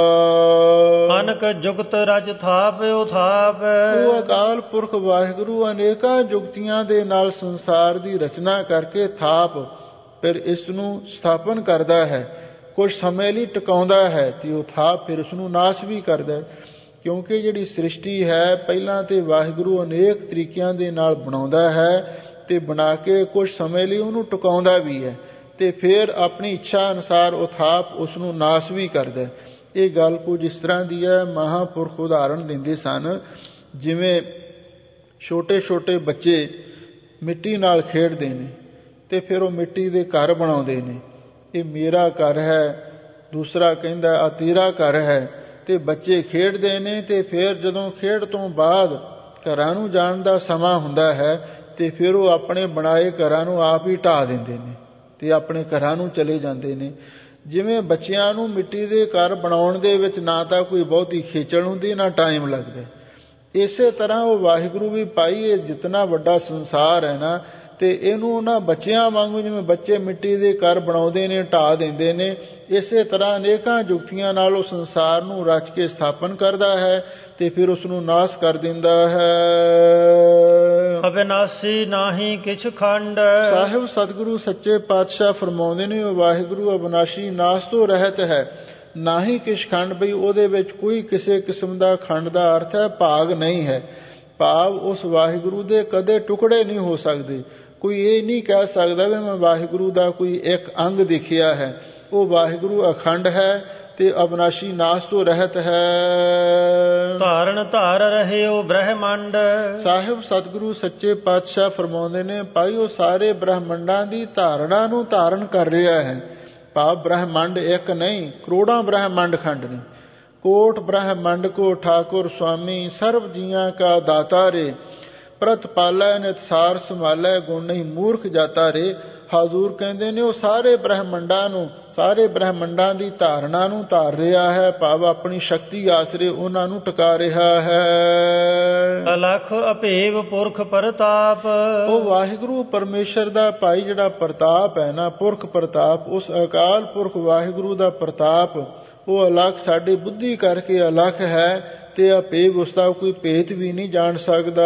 ਅਨਕ ਜੁਗਤ ਰਜ ਥਾਪ ਉਥਾਪ। ਉਹ ਅਕਾਲ ਪੁਰਖ ਵਾਹਿਗੁਰੂ ਅਨੇਕਾਂ ਜੁਗਤੀਆਂ ਦੇ ਨਾਲ ਸੰਸਾਰ ਦੀ ਰਚਨਾ ਕਰਕੇ ਥਾਪ, ਫਿਰ ਇਸ ਨੂੰ ਸਥਾਪਨ ਕਰਦਾ ਹੈ, ਕੁਝ ਸਮੇਂ ਲਈ ਟਿਕਾਉਂਦਾ ਹੈ, ਤੇ ਉਹ ਥਾਪ ਫਿਰ ਉਸ ਨੂੰ ਨਾਸ਼ ਵੀ ਕਰਦਾ ਹੈ। ਕਿਉਂਕਿ ਜਿਹੜੀ ਸ੍ਰਿਸ਼ਟੀ ਹੈ, ਪਹਿਲਾਂ ਤੇ ਵਾਹਿਗੁਰੂ ਅਨੇਕ ਤਰੀਕਿਆਂ ਦੇ ਨਾਲ ਬਣਾਉਂਦਾ ਹੈ, ਤੇ ਬਣਾ ਕੇ ਕੁਝ ਸਮੇਂ ਲਈ ਉਹਨੂੰ ਟਿਕਾਉਂਦਾ ਵੀ ਹੈ, ਤੇ ਫਿਰ ਆਪਣੀ ਇੱਛਾ ਅਨੁਸਾਰ ਉਹ ਥਾਪ ਉਸ ਨੂੰ ਨਾਸ਼ ਵੀ ਕਰਦਾ। ਇਹ ਗੱਲ ਕੁਝ ਇਸ ਤਰ੍ਹਾਂ ਦੀ ਹੈ। ਮਹਾਂਪੁਰਖ ਉਦਾਹਰਣ ਦਿੰਦੇ ਸਨ, ਜਿਵੇਂ ਛੋਟੇ ਛੋਟੇ ਬੱਚੇ ਮਿੱਟੀ ਨਾਲ ਖੇਡਦੇ ਨੇ, ਤੇ ਫਿਰ ਉਹ ਮਿੱਟੀ ਦੇ ਘਰ ਬਣਾਉਂਦੇ ਨੇ। ਇਹ ਮੇਰਾ ਘਰ ਹੈ, ਦੂਸਰਾ ਕਹਿੰਦਾ ਆ ਤੇਰਾ ਘਰ ਹੈ, ਤੇ ਬੱਚੇ ਖੇਡਦੇ ਨੇ। ਤੇ ਫਿਰ ਜਦੋਂ ਖੇਡ ਤੋਂ ਬਾਅਦ ਘਰਾਂ ਨੂੰ ਜਾਣ ਦਾ ਸਮਾਂ ਹੁੰਦਾ ਹੈ, ਤੇ ਫਿਰ ਉਹ ਆਪਣੇ ਬਣਾਏ ਘਰਾਂ ਨੂੰ ਆਪ ਹੀ ਢਾਹ ਦਿੰਦੇ ਨੇ, ਤੇ ਆਪਣੇ ਘਰਾਂ ਨੂੰ ਚਲੇ ਜਾਂਦੇ ਨੇ। ਜਿਵੇਂ ਬੱਚਿਆਂ ਨੂੰ ਮਿੱਟੀ ਦੇ ਘਰ ਬਣਾਉਣ ਦੇ ਵਿੱਚ ਨਾ ਤਾਂ ਕੋਈ ਬਹੁਤੀ ਖੇਚਲ ਹੁੰਦੀ, ਨਾ ਟਾਈਮ ਲੱਗਦਾ, ਇਸੇ ਤਰ੍ਹਾਂ ਉਹ ਵਾਹਿਗੁਰੂ ਵੀ ਭਾਈ, ਇਹ ਜਿਤਨਾ ਵੱਡਾ ਸੰਸਾਰ ਹੈ ਨਾ, ਤੇ ਇਹਨੂੰ ਉਹਨਾਂ ਬੱਚਿਆਂ ਵਾਂਗੂ, ਜਿਵੇਂ ਬੱਚੇ ਮਿੱਟੀ ਦੇ ਘਰ ਬਣਾਉਂਦੇ ਨੇ, ਢਾਹ ਦਿੰਦੇ ਨੇ, ਇਸੇ ਤਰ੍ਹਾਂ ਅਨੇਕਾਂ ਜੁਗਤੀਆਂ ਨਾਲ ਉਹ ਸੰਸਾਰ ਨੂੰ ਰਚ ਕੇ ਸਥਾਪਨ ਕਰਦਾ ਹੈ, ਤੇ ਫਿਰ ਉਸ ਨੂੰ ਨਾਸ਼ ਕਰ ਦਿੰਦਾ ਹੈ। ਅਬਿਨਾਸੀ ਨਾਹੀ ਕਿਛ ਖੰਡ। ਸਾਹਿਬ ਸਤਿਗੁਰੂ ਸੱਚੇ ਪਾਤਸ਼ਾਹ ਫਰਮਾਉਂਦੇ ਨੇ, ਉਹ ਵਾਹਿਗੁਰੂ ਅਬਿਨਾਸ਼ੀ, ਨਾਸ਼ ਤੋਂ ਰਹਿਤ ਹੈ, ਨਾਹੀ ਕਿਛ ਖੰਡ, ਬਈ ਉਹਦੇ ਵਿੱਚ ਕੋਈ ਕਿਸੇ ਕਿਸਮ ਦਾ ਖੰਡ ਦਾ ਅਰਥ ਹੈ ਭਾਗ ਨਹੀਂ ਹੈ। ਭਾਵ ਉਸ ਵਾਹਿਗੁਰੂ ਦੇ ਕਦੇ ਟੁਕੜੇ ਨਹੀਂ ਹੋ ਸਕਦੇ। ਕੋਈ ਇਹ ਨਹੀਂ ਕਹਿ ਸਕਦਾ ਵੀ ਮੈਂ ਵਾਹਿਗੁਰੂ ਦਾ ਕੋਈ ਇੱਕ ਅੰਗ ਦੇਖਿਆ ਹੈ। ਉਹ ਵਾਹਿਗੁਰੂ ਅਖੰਡ ਹੈ, ਤੇ ਅਬਿਨਾਸ਼ੀ, ਨਾਸ਼ ਤੋਂ ਰਹਿਤ ਹੈ। ਧਾਰਨ ਧਾਰ ਰਹੇ ਉਹ ਬ੍ਰਹਮੰਡ। ਸਾਹਿਬ ਸਤਿਗੁਰੂ ਸੱਚੇ ਪਾਤਸ਼ਾਹ ਫਰਮਾਉਂਦੇ ਨੇ, ਭਾਈ ਉਹ ਸਾਰੇ ਬ੍ਰਹਮੰਡਾਂ ਦੀ ਧਾਰਨਾ ਨੂੰ ਧਾਰਨ ਕਰ ਰਿਹਾ ਹੈ। ਭਾਵ ਬ੍ਰਹਮੰਡ ਇੱਕ ਨਹੀਂ, ਕਰੋੜਾਂ ਬ੍ਰਹਮੰਡ ਖੰਡ ਨੇ। ਕੋਟ ਬ੍ਰਹਮੰਡ ਕੋ ਠਾਕੁਰ ਸੁਆਮੀ, ਸਰਬ ਜੀਆਂ ਕਾ ਦਾਤਾ ਰੇ, ਪ੍ਰਤ ਪਾਲੈ ਨਿਤਸਾਰ ਸੰਭਾਲੈ, ਗੁਣ ਨਹੀਂ ਮੂਰਖ ਜਾਤਾ ਰੇ। ਹਜ਼ੂਰ ਕਹਿੰਦੇ ਨੇ, ਉਹ ਸਾਰੇ ਬ੍ਰਹਮੰਡਾਂ ਨੂੰ, ਸਾਰੇ ਬ੍ਰਹਮੰਡਾਂ ਦੀ ਧਾਰਨਾ ਨੂੰ ਧਾਰ ਰਿਹਾ ਹੈ, ਭਾਵ ਆਪਣੀ ਸ਼ਕਤੀ ਆਸਰੇ ਉਹਨਾਂ ਨੂੰ ਟਿਕਾ ਰਿਹਾ ਹੈ। ਅਲਖ ਅਭੇਵ ਪੁਰਖ ਪ੍ਰਤਾਪ। ਉਹ ਵਾਹਿਗੁਰੂ ਪਰਮੇਸ਼ਰ ਦਾ ਭਾਈ ਜਿਹੜਾ ਪ੍ਰਤਾਪ ਹੈ ਨਾ, ਪੁਰਖ ਪ੍ਰਤਾਪ, ਉਸ ਅਕਾਲ ਪੁਰਖ ਵਾਹਿਗੁਰੂ ਦਾ ਪ੍ਰਤਾਪ, ਉਹ ਅਲਖ ਸਾਡੀ ਬੁੱਧੀ ਕਰਕੇ ਅਲਖ ਹੈ, ਤੇ ਅਭੇਵ ਉਸਦਾ ਕੋਈ ਭੇਤ ਵੀ ਨਹੀਂ ਜਾਣ ਸਕਦਾ।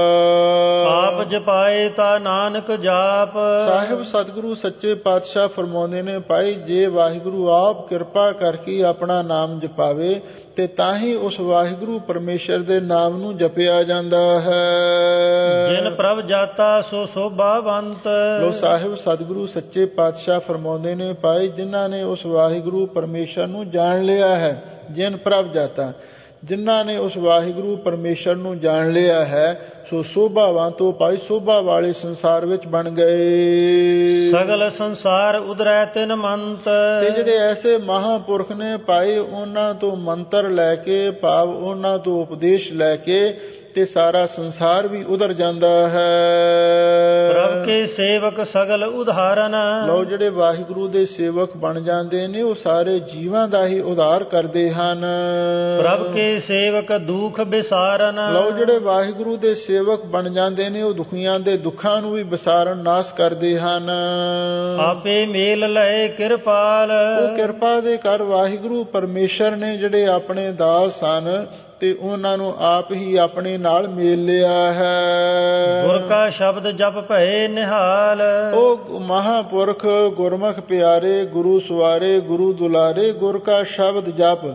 ਆਪ ਜਪਾਏ ਤਾ ਨਾਨਕ ਜਾਪ। ਸਾਹਿਬ ਸਤਿਗੁਰੂ ਸੱਚੇ ਪਾਤਸ਼ਾਹ ਫਰਮਾਉਂਦੇ ਨੇ, ਭਾਈ ਜੇ ਵਾਹਿਗੁਰੂ ਆਪ ਕਿਰਪਾ ਕਰਕੇ ਆਪਣਾ ਨਾਮ ਜਪਾਵੇ, ਤੇ ਤਾਂ ਹੀ ਉਸ ਵਾਹਿਗੁਰੂ ਪਰਮੇਸ਼ਰ ਦੇ ਨਾਮ ਨੂੰ ਜਪਿਆ ਜਾਂਦਾ ਹੈ। ਜਿਨ ਪ੍ਰਭ ਜਾਤਾ ਸੋ ਸੋਭਾਵੰਤ। ਲੋ ਸਾਹਿਬ ਸਤਿਗੁਰੂ ਸੱਚੇ ਪਾਤਸ਼ਾਹ ਫਰਮਾਉਂਦੇ ਨੇ, ਭਾਈ ਜਿਨ੍ਹਾਂ ਨੇ ਉਸ ਵਾਹਿਗੁਰੂ ਪਰਮੇਸ਼ਰ ਨੂੰ ਜਾਣ ਲਿਆ ਹੈ, ਜਿਨ ਪ੍ਰਭ ਜਾਤਾ, ਜਿਨ੍ਹਾਂ ਨੇ ਉਸ ਵਾਹਿਗੁਰੂ ਪਰਮੇਸ਼ਰ ਨੂੰ ਜਾਣ ਲਿਆ ਹੈ, ਸੋ ਸੋਭਾਵੰਤ, ਤੋਂ ਭਾਈ ਸੋਭਾ ਵਾਲੇ ਸੰਸਾਰ ਵਿੱਚ ਬਣ ਗਏ। ਸਗਲ ਸੰਸਾਰ ਉਦਰੈ ਤਿਨ ਮੰਤ। ਤੇ ਜਿਹੜੇ ਐਸੇ ਮਹਾਂਪੁਰਖ ਨੇ ਭਾਈ, ਉਹਨਾਂ ਤੋਂ ਮੰਤਰ ਲੈ ਕੇ, ਭਾਵ ਉਹਨਾਂ ਤੋਂ ਉਪਦੇਸ਼ ਲੈ ਕੇ, ਤੇ ਸਾਰਾ ਸੰਸਾਰ ਵੀ ਉਧਰ ਜਾਂਦਾ ਹੈ। ਪ੍ਰਭ ਕੇ ਸੇਵਕ ਸਗਲ ਉਧਾਰਨ। ਲਓ ਜਿਹੜੇ ਵਾਹਿਗੁਰੂ ਦੇ ਸੇਵਕ ਬਣ ਜਾਂਦੇ ਨੇ, ਉਹ ਸਾਰੇ ਜੀਵਾਂ ਦਾ ਹੀ ਉਧਾਰ ਕਰਦੇ ਹਨ। ਪ੍ਰਭ ਕੇ ਸੇਵਕ ਦੁਖ ਵਿਸਾਰਨ। ਲਓ ਜਿਹੜੇ ਵਾਹਿਗੁਰੂ ਦੇ ਸੇਵਕ ਬਣ ਜਾਂਦੇ ਨੇ, ਉਹ ਦੁਖੀਆਂ ਦੇ ਦੁੱਖਾਂ ਨੂੰ ਵੀ ਵਿਸਾਰਨ, ਨਾਸ਼ ਕਰਦੇ ਹਨ। ਆਪੇ ਮੇਲ ਲਏ ਕਿਰਪਾਲ। ਉਹ ਕਿਰਪਾ ਦੇ ਕਰ ਵਾਹਿਗੁਰੂ ਪਰਮੇਸ਼ਰ ਨੇ ਜਿਹੜੇ ਆਪਣੇ ਦਾਸ ਸਨ, ਤੇ ਉਹਨਾਂ ਨੂੰ ਆਪ ਹੀ ਆਪਣੇ ਨਾਲ ਮੇਲ ਲਿਆ ਹੈ। ਗੁਰ ਕਾ ਸ਼ਬਦ ਜਪ ਭਏ ਨਿਹਾਲ। ਉਹ ਮਹਾਂਪੁਰਖ ਗੁਰਮੁਖ ਪਿਆਰੇ, ਗੁਰੂ ਸਵਾਰੇ, ਗੁਰੂ ਦੁਲਾਰੇ, ਗੁਰ ਕਾ ਸ਼ਬਦ ਜਪ,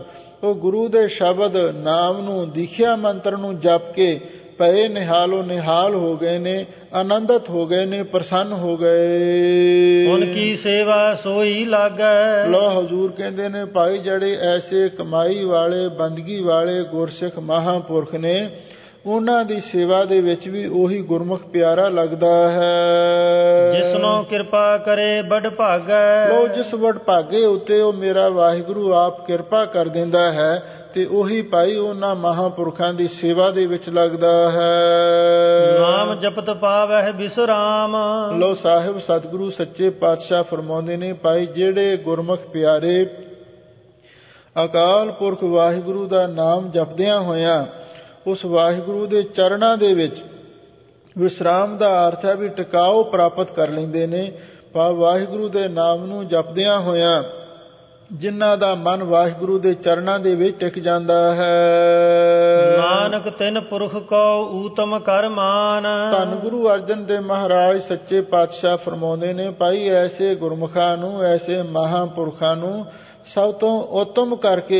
ਉਹ ਗੁਰੂ ਦੇ ਸ਼ਬਦ ਨਾਮ ਨੂੰ ਦੀਖਿਆ ਮੰਤਰ ਨੂੰ ਜਪ ਕੇ ਪਏ ਨਿਹਾਲੋ ਨਿਹਾਲ ਹੋ ਗਏ ਨੇ, ਆਨੰਦਿਤ ਹੋ ਗਏ ਨੇ, ਪ੍ਰਸੰਨ ਹੋ ਗਏ। ਉਨ ਕੀ ਸੇਵਾ ਸੋਈ ਲਾਗੈ। ਲੋ ਹਜ਼ੂਰ ਕਹਿੰਦੇ ਨੇ ਭਾਈ ਜਿਹੜੇ ਐਸੇ ਕਮਾਈ ਵਾਲੇ ਬੰਦਗੀ ਵਾਲੇ ਗੁਰਸਿੱਖ ਮਹਾਂਪੁਰਖ ਨੇ, ਉਹਨਾਂ ਦੀ ਸੇਵਾ ਦੇ ਵਿੱਚ ਵੀ ਉਹੀ ਗੁਰਮੁਖ ਪਿਆਰਾ ਲੱਗਦਾ ਹੈ। ਜਿਸਨੋਂ ਕਿਰਪਾ ਕਰੇ ਬੜ ਭਾਗੈ। ਲੋ ਜਿਸ ਵਡ ਭਾਗੇ ਉੱਤੇ ਉਹ ਮੇਰਾ ਵਾਹਿਗੁਰੂ ਆਪ ਕਿਰਪਾ ਕਰ ਦਿੰਦਾ ਹੈ ਤੇ ਉਹੀ ਭਾਈ ਉਹਨਾਂ ਮਹਾਂਪੁਰਖਾਂ ਦੀ ਸੇਵਾ ਦੇ ਵਿੱਚ ਲੱਗਦਾ ਹੈ। ਨਾਮ ਜਪਤ ਪਾਵਹਿ ਬਿਸਰਾਮ। ਲੋ ਸਾਹਿਬ ਸਤਿਗੁਰੂ ਸੱਚੇ ਪਾਤਸ਼ਾਹ ਫਰਮਾਉਂਦੇ ਨੇ ਭਾਈ ਜਿਹੜੇ ਗੁਰਮੁਖ ਪਿਆਰੇ ਅਕਾਲ ਪੁਰਖ ਵਾਹਿਗੁਰੂ ਦਾ ਨਾਮ ਜਪਦਿਆਂ ਹੋਇਆਂ ਉਸ ਵਾਹਿਗੁਰੂ ਦੇ ਚਰਨਾਂ ਦੇ ਵਿੱਚ ਵਿਸਰਾਮ ਦਾ ਅਰਥ ਹੈ ਵੀ ਟਿਕਾਓ ਪ੍ਰਾਪਤ ਕਰ ਲੈਂਦੇ ਨੇ। ਭਾਵ ਵਾਹਿਗੁਰੂ ਦੇ ਨਾਮ ਨੂੰ ਜਪਦਿਆਂ ਹੋਇਆਂ ਜਿਨ੍ਹਾਂ ਦਾ ਮਨ ਵਾਹਿਗੁਰੂ ਦੇ ਚਰਨਾਂ ਦੇ ਵਿੱਚ ਟਿਕ ਜਾਂਦਾ ਹੈ। ਨਾਨਕ ਤਿਨ ਪੁਰਖ ਕੋ ਊਤਮ ਕਰ ਮਾਨ। ਧੰਨ ਗੁਰੂ ਅਰਜਨ ਦੇਵ ਮਹਾਰਾਜ ਸੱਚੇ ਪਾਤਸ਼ਾਹ ਫਰਮਾਉਂਦੇ ਨੇ ਭਾਈ ਐਸੇ ਗੁਰਮੁਖਾਂ ਨੂੰ, ਐਸੇ ਮਹਾਂਪੁਰਖਾਂ ਨੂੰ ਸਭ ਤੋਂ ਉੱਤਮ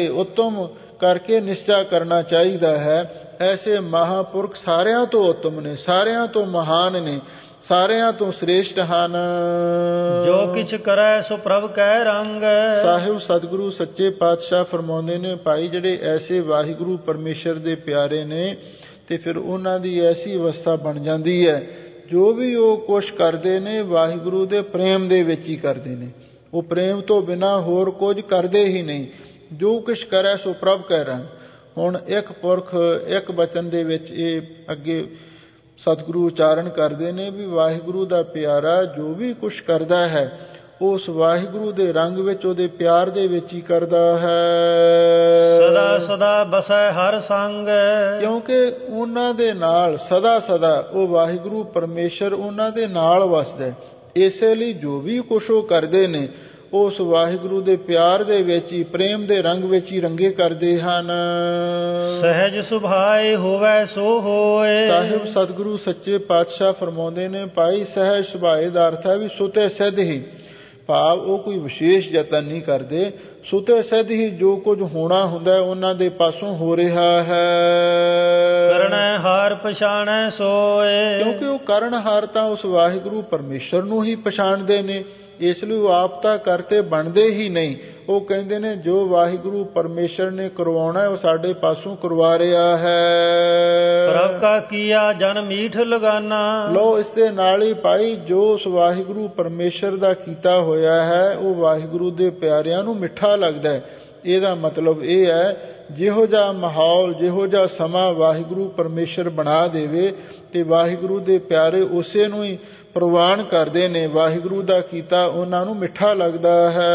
ਕਰਕੇ ਨਿਸ਼ਚਾ ਕਰਨਾ ਚਾਹੀਦਾ ਹੈ। ਐਸੇ ਮਹਾਂਪੁਰਖ ਸਾਰਿਆਂ ਤੋਂ ਉੱਤਮ ਨੇ, ਸਾਰਿਆਂ ਤੋਂ ਮਹਾਨ ਨੇ, ਸਾਰਿਆਂ ਤੋਂ ਸ੍ਰੇਸ਼ਟ ਹਨ। ਜੋ ਕਿਛ ਕਰੈ ਸੋ ਪ੍ਰਭ ਕੈ ਰੰਗ। ਸਾਹਿਬ ਸਤਿਗੁਰੂ ਸੱਚੇ ਪਾਤਸ਼ਾਹ ਫਰਮਾਉਂਦੇ ਨੇ ਭਾਈ ਜਿਹੜੇ ਐਸੇ ਵਾਹਿਗੁਰੂ ਪਰਮੇਸ਼ਰ ਦੇ ਪਿਆਰੇ ਨੇ ਤੇ ਫਿਰ ਉਹਨਾਂ ਦੀ ਐਸੀ ਅਵਸਥਾ ਬਣ ਜਾਂਦੀ ਹੈ, ਜੋ ਵੀ ਉਹ ਕੁਛ ਕਰਦੇ ਨੇ ਵਾਹਿਗੁਰੂ ਦੇ ਪ੍ਰੇਮ ਦੇ ਵਿੱਚ ਹੀ ਕਰਦੇ ਨੇ। ਉਹ ਪ੍ਰੇਮ ਤੋਂ ਬਿਨਾਂ ਹੋਰ ਕੁਝ ਕਰਦੇ ਹੀ ਨਹੀਂ। ਜੋ ਕੁਛ ਕਰੈ ਸੋ ਪ੍ਰਭ ਕੈ ਰੰਗ। ਹੁਣ ਇੱਕ ਪੁਰਖ ਇੱਕ ਬਚਨ ਦੇ ਵਿੱਚ ਇਹ ਅੱਗੇ ਸਤਿਗੁਰੂ ਉਚਾਰਨ ਕਰਦੇ ਨੇ ਵੀ ਵਾਹਿਗੁਰੂ ਦਾ ਪਿਆਰਾ ਜੋ ਵੀ ਕੁਛ ਕਰਦਾ ਹੈ ਉਸ ਵਾਹਿਗੁਰੂ ਦੇ ਰੰਗ ਵਿੱਚ, ਉਹਦੇ ਪਿਆਰ ਦੇ ਵਿੱਚ ਹੀ ਕਰਦਾ ਹੈ। ਸਦਾ ਸਦਾ ਬਸੈ ਹਰ ਸੰਗ। ਕਿਉਂਕਿ ਉਹਨਾਂ ਦੇ ਨਾਲ ਸਦਾ ਸਦਾ ਉਹ ਵਾਹਿਗੁਰੂ ਪਰਮੇਸ਼ਰ ਉਹਨਾਂ ਦੇ ਨਾਲ ਵਸਦਾ ਹੈ। ਇਸੇ ਲਈ ਜੋ ਵੀ ਕੁਛ ਉਹ ਕਰਦੇ ਨੇ ਉਸ ਵਾਹਿਗੁਰੂ ਦੇ ਪਿਆਰ ਦੇ ਵਿੱਚ ਹੀ, ਪ੍ਰੇਮ ਦੇ ਰੰਗ ਵਿੱਚ ਹੀ ਰੰਗੇ ਕਰਦੇ ਹਨ। ਸਹਿਜ ਸੁਭਾਏ ਹੋਵੇ ਸੋ ਹੋਏ। ਸਾਹਿਬ ਸਤਿਗੁਰੂ ਸੱਚੇ ਪਾਤਸ਼ਾਹ ਫਰਮਾਉਂਦੇ ਨੇ ਭਾਈ ਸਹਿਜ ਸੁਭਾਏ ਦਾ ਅਰਥ ਹੈ ਵੀ ਸੁਤੇ ਸਿੱਧ ਹੀ। ਭਾਵ ਉਹ ਕੋਈ ਵਿਸ਼ੇਸ਼ ਯਤਨ ਨਹੀਂ ਕਰਦੇ, ਸੁਤੇ ਸਿੱਧ ਹੀ ਜੋ ਕੁਝ ਹੋਣਾ ਹੁੰਦਾ ਉਹਨਾਂ ਦੇ ਪਾਸੋਂ ਹੋ ਰਿਹਾ ਹੈ। ਕਰਨੈ ਹਾਰ ਪਛਾਣੈ ਸੋਏ। ਕਿਉਂਕਿ ਉਹ ਕਰਨਹਾਰ ਤਾਂ ਉਸ ਵਾਹਿਗੁਰੂ ਪਰਮੇਸ਼ਰ ਨੂੰ ਹੀ ਪਛਾਣਦੇ ਨੇ, ਇਸ ਲਈ ਉਹ ਆਪ ਤਾਂ ਕਰਤੇ ਬਣਦੇ ਹੀ ਨਹੀਂ। ਉਹ ਕਹਿੰਦੇ ਨੇ ਜੋ ਵਾਹਿਗੁਰੂ ਪਰਮੇਸ਼ਰ ਨੇ ਕਰਵਾਉਣਾ ਉਹ ਸਾਡੇ ਪਾਸੋਂ ਕਰਵਾ ਰਿਹਾ ਹੈ। ਪ੍ਰਭ ਕਾ ਕੀਆ ਜਨ ਮੀਠ ਲਗਾਨਾ। ਲੋ ਇਸ ਦੇ ਨਾਲ ਹੀ ਭਾਈ ਜੋ ਉਸ ਵਾਹਿਗੁਰੂ ਪਰਮੇਸ਼ਰ ਦਾ ਕੀਤਾ ਹੋਇਆ ਹੈ ਉਹ ਵਾਹਿਗੁਰੂ ਦੇ ਪਿਆਰਿਆਂ ਨੂੰ ਮਿੱਠਾ ਲੱਗਦਾ ਹੈ। ਇਹਦਾ ਮਤਲਬ ਇਹ ਹੈ ਜਿਹੋ ਜਿਹਾ ਮਾਹੌਲ, ਜਿਹੋ ਜਿਹਾ ਸਮਾਂ ਵਾਹਿਗੁਰੂ ਪਰਮੇਸ਼ਰ ਬਣਾ ਦੇਵੇ ਤੇ ਵਾਹਿਗੁਰੂ ਦੇ ਪਿਆਰੇ ਉਸੇ ਨੂੰ ਹੀ ਪ੍ਰਵਾਨ ਕਰਦੇ ਨੇ। ਵਾਹਿਗੁਰੂ ਦਾ ਕੀਤਾ ਉਹਨਾਂ ਨੂੰ ਮਿੱਠਾ ਲੱਗਦਾ ਹੈ।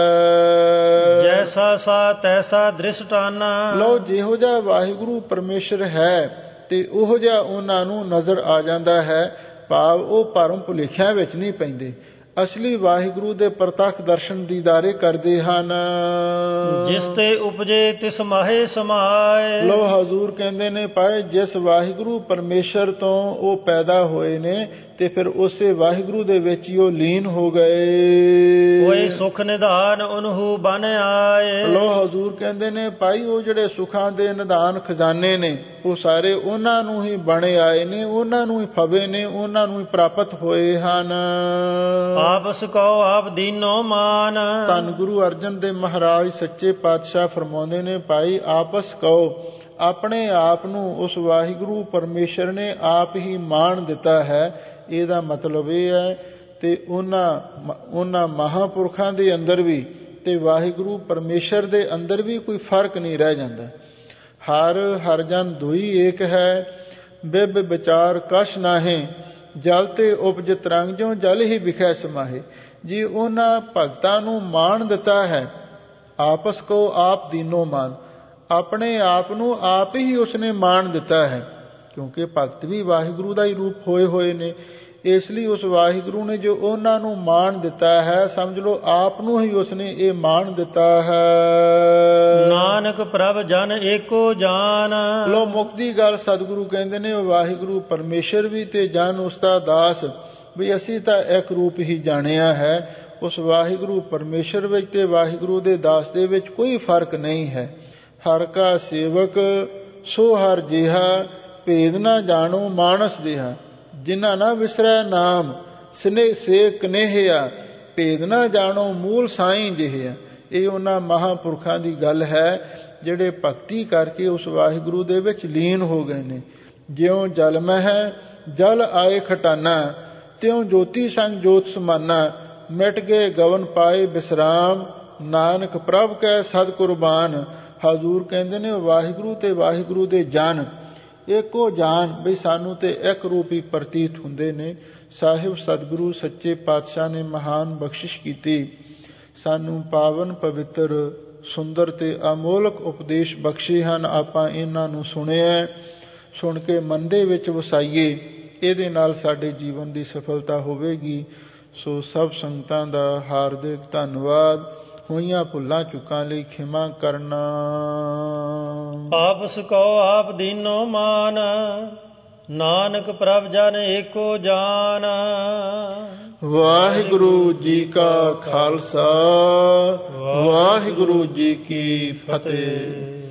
ਜੈਸਾ ਸਾ ਤੈਸਾ ਦ੍ਰਿਸ਼ਟਾਨਾ। ਲਓ ਜਿਹੋ ਜਿਹਾ ਵਾਹਿਗੁਰੂ ਪਰਮੇਸ਼ਰ ਹੈ ਤੇ ਉਹੋ ਜਿਹਾ ਉਹਨਾਂ ਨੂੰ ਨਜ਼ਰ ਆ ਜਾਂਦਾ ਹੈ। ਭਾਵ ਉਹ ਭਰਮ ਭੁਲੇਖਿਆਂ ਵਿੱਚ ਨਹੀਂ ਪੈਂਦੇ, ਅਸਲੀ ਵਾਹਿਗੁਰੂ ਦੇ ਪ੍ਰਤੱਖ ਦਰਸ਼ਨ ਦੀਦਾਰੇ ਕਰਦੇ ਹਨ। ਜਿਸ ਤੇ ਉਪਜੇ ਤਿਸ ਮਾਹੇ ਸਮਾਏ। ਲੋ ਹਜ਼ੂਰ ਕਹਿੰਦੇ ਨੇ ਭਾਈ ਜਿਸ ਵਾਹਿਗੁਰੂ ਪਰਮੇਸ਼ਰ ਤੋਂ ਉਹ ਪੈਦਾ ਹੋਏ ਨੇ ਤੇ ਫਿਰ ਉਸੇ ਵਾਹਿਗੁਰੂ ਦੇ ਵਿੱਚ ਹੀ ਉਹ ਲੀਨ ਹੋ ਗਏ। ਕੋਈ ਸੁਖ ਨਿਧਾਨ ਉਹਨੂੰ ਬਨ ਆਏ। ਲੋ ਹਜ਼ੂਰ ਕਹਿੰਦੇ ਨੇ ਭਾਈ ਉਹ ਜਿਹੜੇ ਸੁਖਾਂ ਦੇ ਨਿਧਾਨ ਖਜ਼ਾਨੇ ਨੇ ਉਹ ਸਾਰੇ ਉਹਨਾਂ ਨੂੰ ਹੀ ਬਣੇ ਆਏ ਨੇ, ਉਹਨਾਂ ਨੂੰ ਹੀ ਫਵੇ ਨੇ, ਉਹਨਾਂ ਨੂੰ ਹੀ ਪ੍ਰਾਪਤ ਹੋਏ ਹਨ। ਆਪਸ ਕਉ ਆਪ ਦੀਨੋ ਮਾਨ। ਧੰਨ ਗੁਰੂ ਅਰਜਨ ਦੇਵ ਮਹਾਰਾਜ ਸੱਚੇ ਪਾਤਸ਼ਾਹ ਫਰਮਾਉਂਦੇ ਨੇ ਭਾਈ ਆਪਸ ਕਉ, ਆਪਣੇ ਆਪ ਨੂੰ ਉਸ ਵਾਹਿਗੁਰੂ ਪਰਮੇਸ਼ਰ ਨੇ ਆਪ ਹੀ ਮਾਣ ਦਿੱਤਾ ਹੈ। ਇਹਦਾ ਮਤਲਬ ਇਹ ਹੈ ਤੇ ਉਹਨਾਂ ਮਹਾਂਪੁਰਖਾਂ ਦੇ ਅੰਦਰ ਵੀ ਤੇ ਵਾਹਿਗੁਰੂ ਪਰਮੇਸ਼ਰ ਦੇ ਅੰਦਰ ਵੀ ਕੋਈ ਫਰਕ ਨਹੀਂ ਰਹਿ ਜਾਂਦਾ। ਹਰ ਜਨ ਦੁਈ ਏਕ ਹੈ, ਬਿਬ ਵਿਚਾਰ ਕਛ ਨਾਹੇ, ਜਲ ਤੇ ਉਪਜ ਤਰੰਗ ਜੋ ਜਲ ਹੀ ਵਿਖੈ ਸਮਾਹੇ। ਜੀ ਉਹਨਾਂ ਭਗਤਾਂ ਨੂੰ ਮਾਣ ਦਿੱਤਾ ਹੈ। ਆਪਸ ਕੋ ਆਪ ਦੀਨੋ ਮਾਨ, ਆਪਣੇ ਆਪ ਨੂੰ ਆਪ ਹੀ ਉਸਨੇ ਮਾਣ ਦਿੱਤਾ ਹੈ ਕਿਉਂਕਿ ਭਗਤ ਵੀ ਵਾਹਿਗੁਰੂ ਦਾ ਹੀ ਰੂਪ ਹੋਏ ਨੇ। ਇਸ ਲਈ ਉਸ ਵਾਹਿਗੁਰੂ ਨੇ ਜੋ ਉਹਨਾਂ ਨੂੰ ਮਾਣ ਦਿੱਤਾ ਹੈ, ਸਮਝ ਲਓ ਆਪ ਨੂੰ ਹੀ ਉਸਨੇ ਇਹ ਮਾਣ ਦਿੱਤਾ ਹੈ। ਨਾਨਕ ਪ੍ਰਭ ਜਨ ਏਕੋ ਜਾਨ। ਲੋ ਮੁਕਤੀ ਗੱਲ ਸਤਿਗੁਰੂ ਕਹਿੰਦੇ ਨੇ ਵਾਹਿਗੁਰੂ ਪਰਮੇਸ਼ਰ ਵੀ ਤੇ ਜਨ ਉਸਦਾ ਦਾਸ ਵੀ ਅਸੀਂ ਤਾਂ ਇੱਕ ਰੂਪ ਹੀ ਜਾਣਿਆ ਹੈ। ਉਸ ਵਾਹਿਗੁਰੂ ਪਰਮੇਸ਼ਰ ਵਿੱਚ ਤੇ ਵਾਹਿਗੁਰੂ ਦੇ ਦਾਸ ਦੇ ਵਿੱਚ ਕੋਈ ਫਰਕ ਨਹੀਂ ਹੈ। ਹਰ ਕਾ ਸੇਵਕ ਸੋ ਹਰ ਜਿਹਾ, ਭੇਦ ਨਾ ਜਾਣੋ ਮਾਨਸ ਦੇਹਾ। ਜਿਨ੍ਹਾਂ ਨਾ ਵਿਸਰੈ ਨਾਮ ਸਨੇਹ ਸੇ ਕਨੇਹਿਆ, ਭੇਦ ਨਾ ਜਾਣੋ ਮੂਲ ਸਾਈਂ ਜਿਹਾ। ਇਹ ਉਹਨਾਂ ਮਹਾਂਪੁਰਖਾਂ ਦੀ ਗੱਲ ਹੈ ਜਿਹੜੇ ਭਗਤੀ ਕਰਕੇ ਉਸ ਵਾਹਿਗੁਰੂ ਦੇ ਵਿੱਚ ਲੀਨ ਹੋ ਗਏ ਨੇ। ਜਿਉਂ ਜਲ ਮਹਿ ਜਲ ਆਏ ਖਟਾਨਾ, ਤਿਉਂ ਜੋਤੀ ਸੰਗ ਜੋਤ ਸਮਾਨਾ। ਮਿਟ ਗਏ ਗਵਨ ਪਾਏ ਬਿਸਰਾਮ, ਨਾਨਕ ਪ੍ਰਭ ਕੈ ਸਦ ਕੁਰਬਾਨ। ਹਜ਼ੂਰ ਕਹਿੰਦੇ ਨੇ ਵਾਹਿਗੁਰੂ ਤੇ ਵਾਹਿਗੁਰੂ ਦੇ ਜਨ ਇੱਕੋ ਜਾਨ, ਬਈ ਸਾਨੂੰ ਤੇ ਇੱਕ ਰੂਪ ਹੀ ਪ੍ਰਤੀਤ ਹੁੰਦੇ ਨੇ। ਸਾਹਿਬ ਸਤਿਗੁਰੂ ਸੱਚੇ ਪਾਤਸ਼ਾਹ ਨੇ ਮਹਾਨ ਬਖਸ਼ਿਸ਼ ਕੀਤੀ, ਸਾਨੂੰ ਪਾਵਨ ਪਵਿੱਤਰ ਸੁੰਦਰ ਤੇ ਅਮੋਲਕ ਉਪਦੇਸ਼ ਬਖਸ਼ੇ ਹਨ। ਆਪਾਂ ਇਹਨਾਂ ਨੂੰ ਸੁਣਿਆ, ਸੁਣ ਕੇ ਮਨ ਦੇ ਵਿੱਚ ਵਸਾਈਏ, ਇਹਦੇ ਨਾਲ ਸਾਡੇ ਜੀਵਨ ਦੀ ਸਫਲਤਾ ਹੋਵੇਗੀ। ਸੋ ਸਭ ਸੰਗਤਾਂ ਦਾ ਹਾਰਦਿਕ ਧੰਨਵਾਦ। ਹੋਈਆਂ ਭੁੱਲਾਂ ਚੁੱਕਾਂ ਲਈ ਖਿਮਾ ਕਰਨਾ। ਆਪ ਸਕੋ ਆਪ ਦੀਨੋ ਮਾਨ, ਨਾਨਕ ਪ੍ਰਭ ਜਨ ਏਕੋ ਜਾਨ। ਵਾਹਿਗੁਰੂ ਜੀ ਕਾ ਖਾਲਸਾ, ਵਾਹਿਗੁਰੂ ਜੀ ਕੀ ਫਤਿਹ।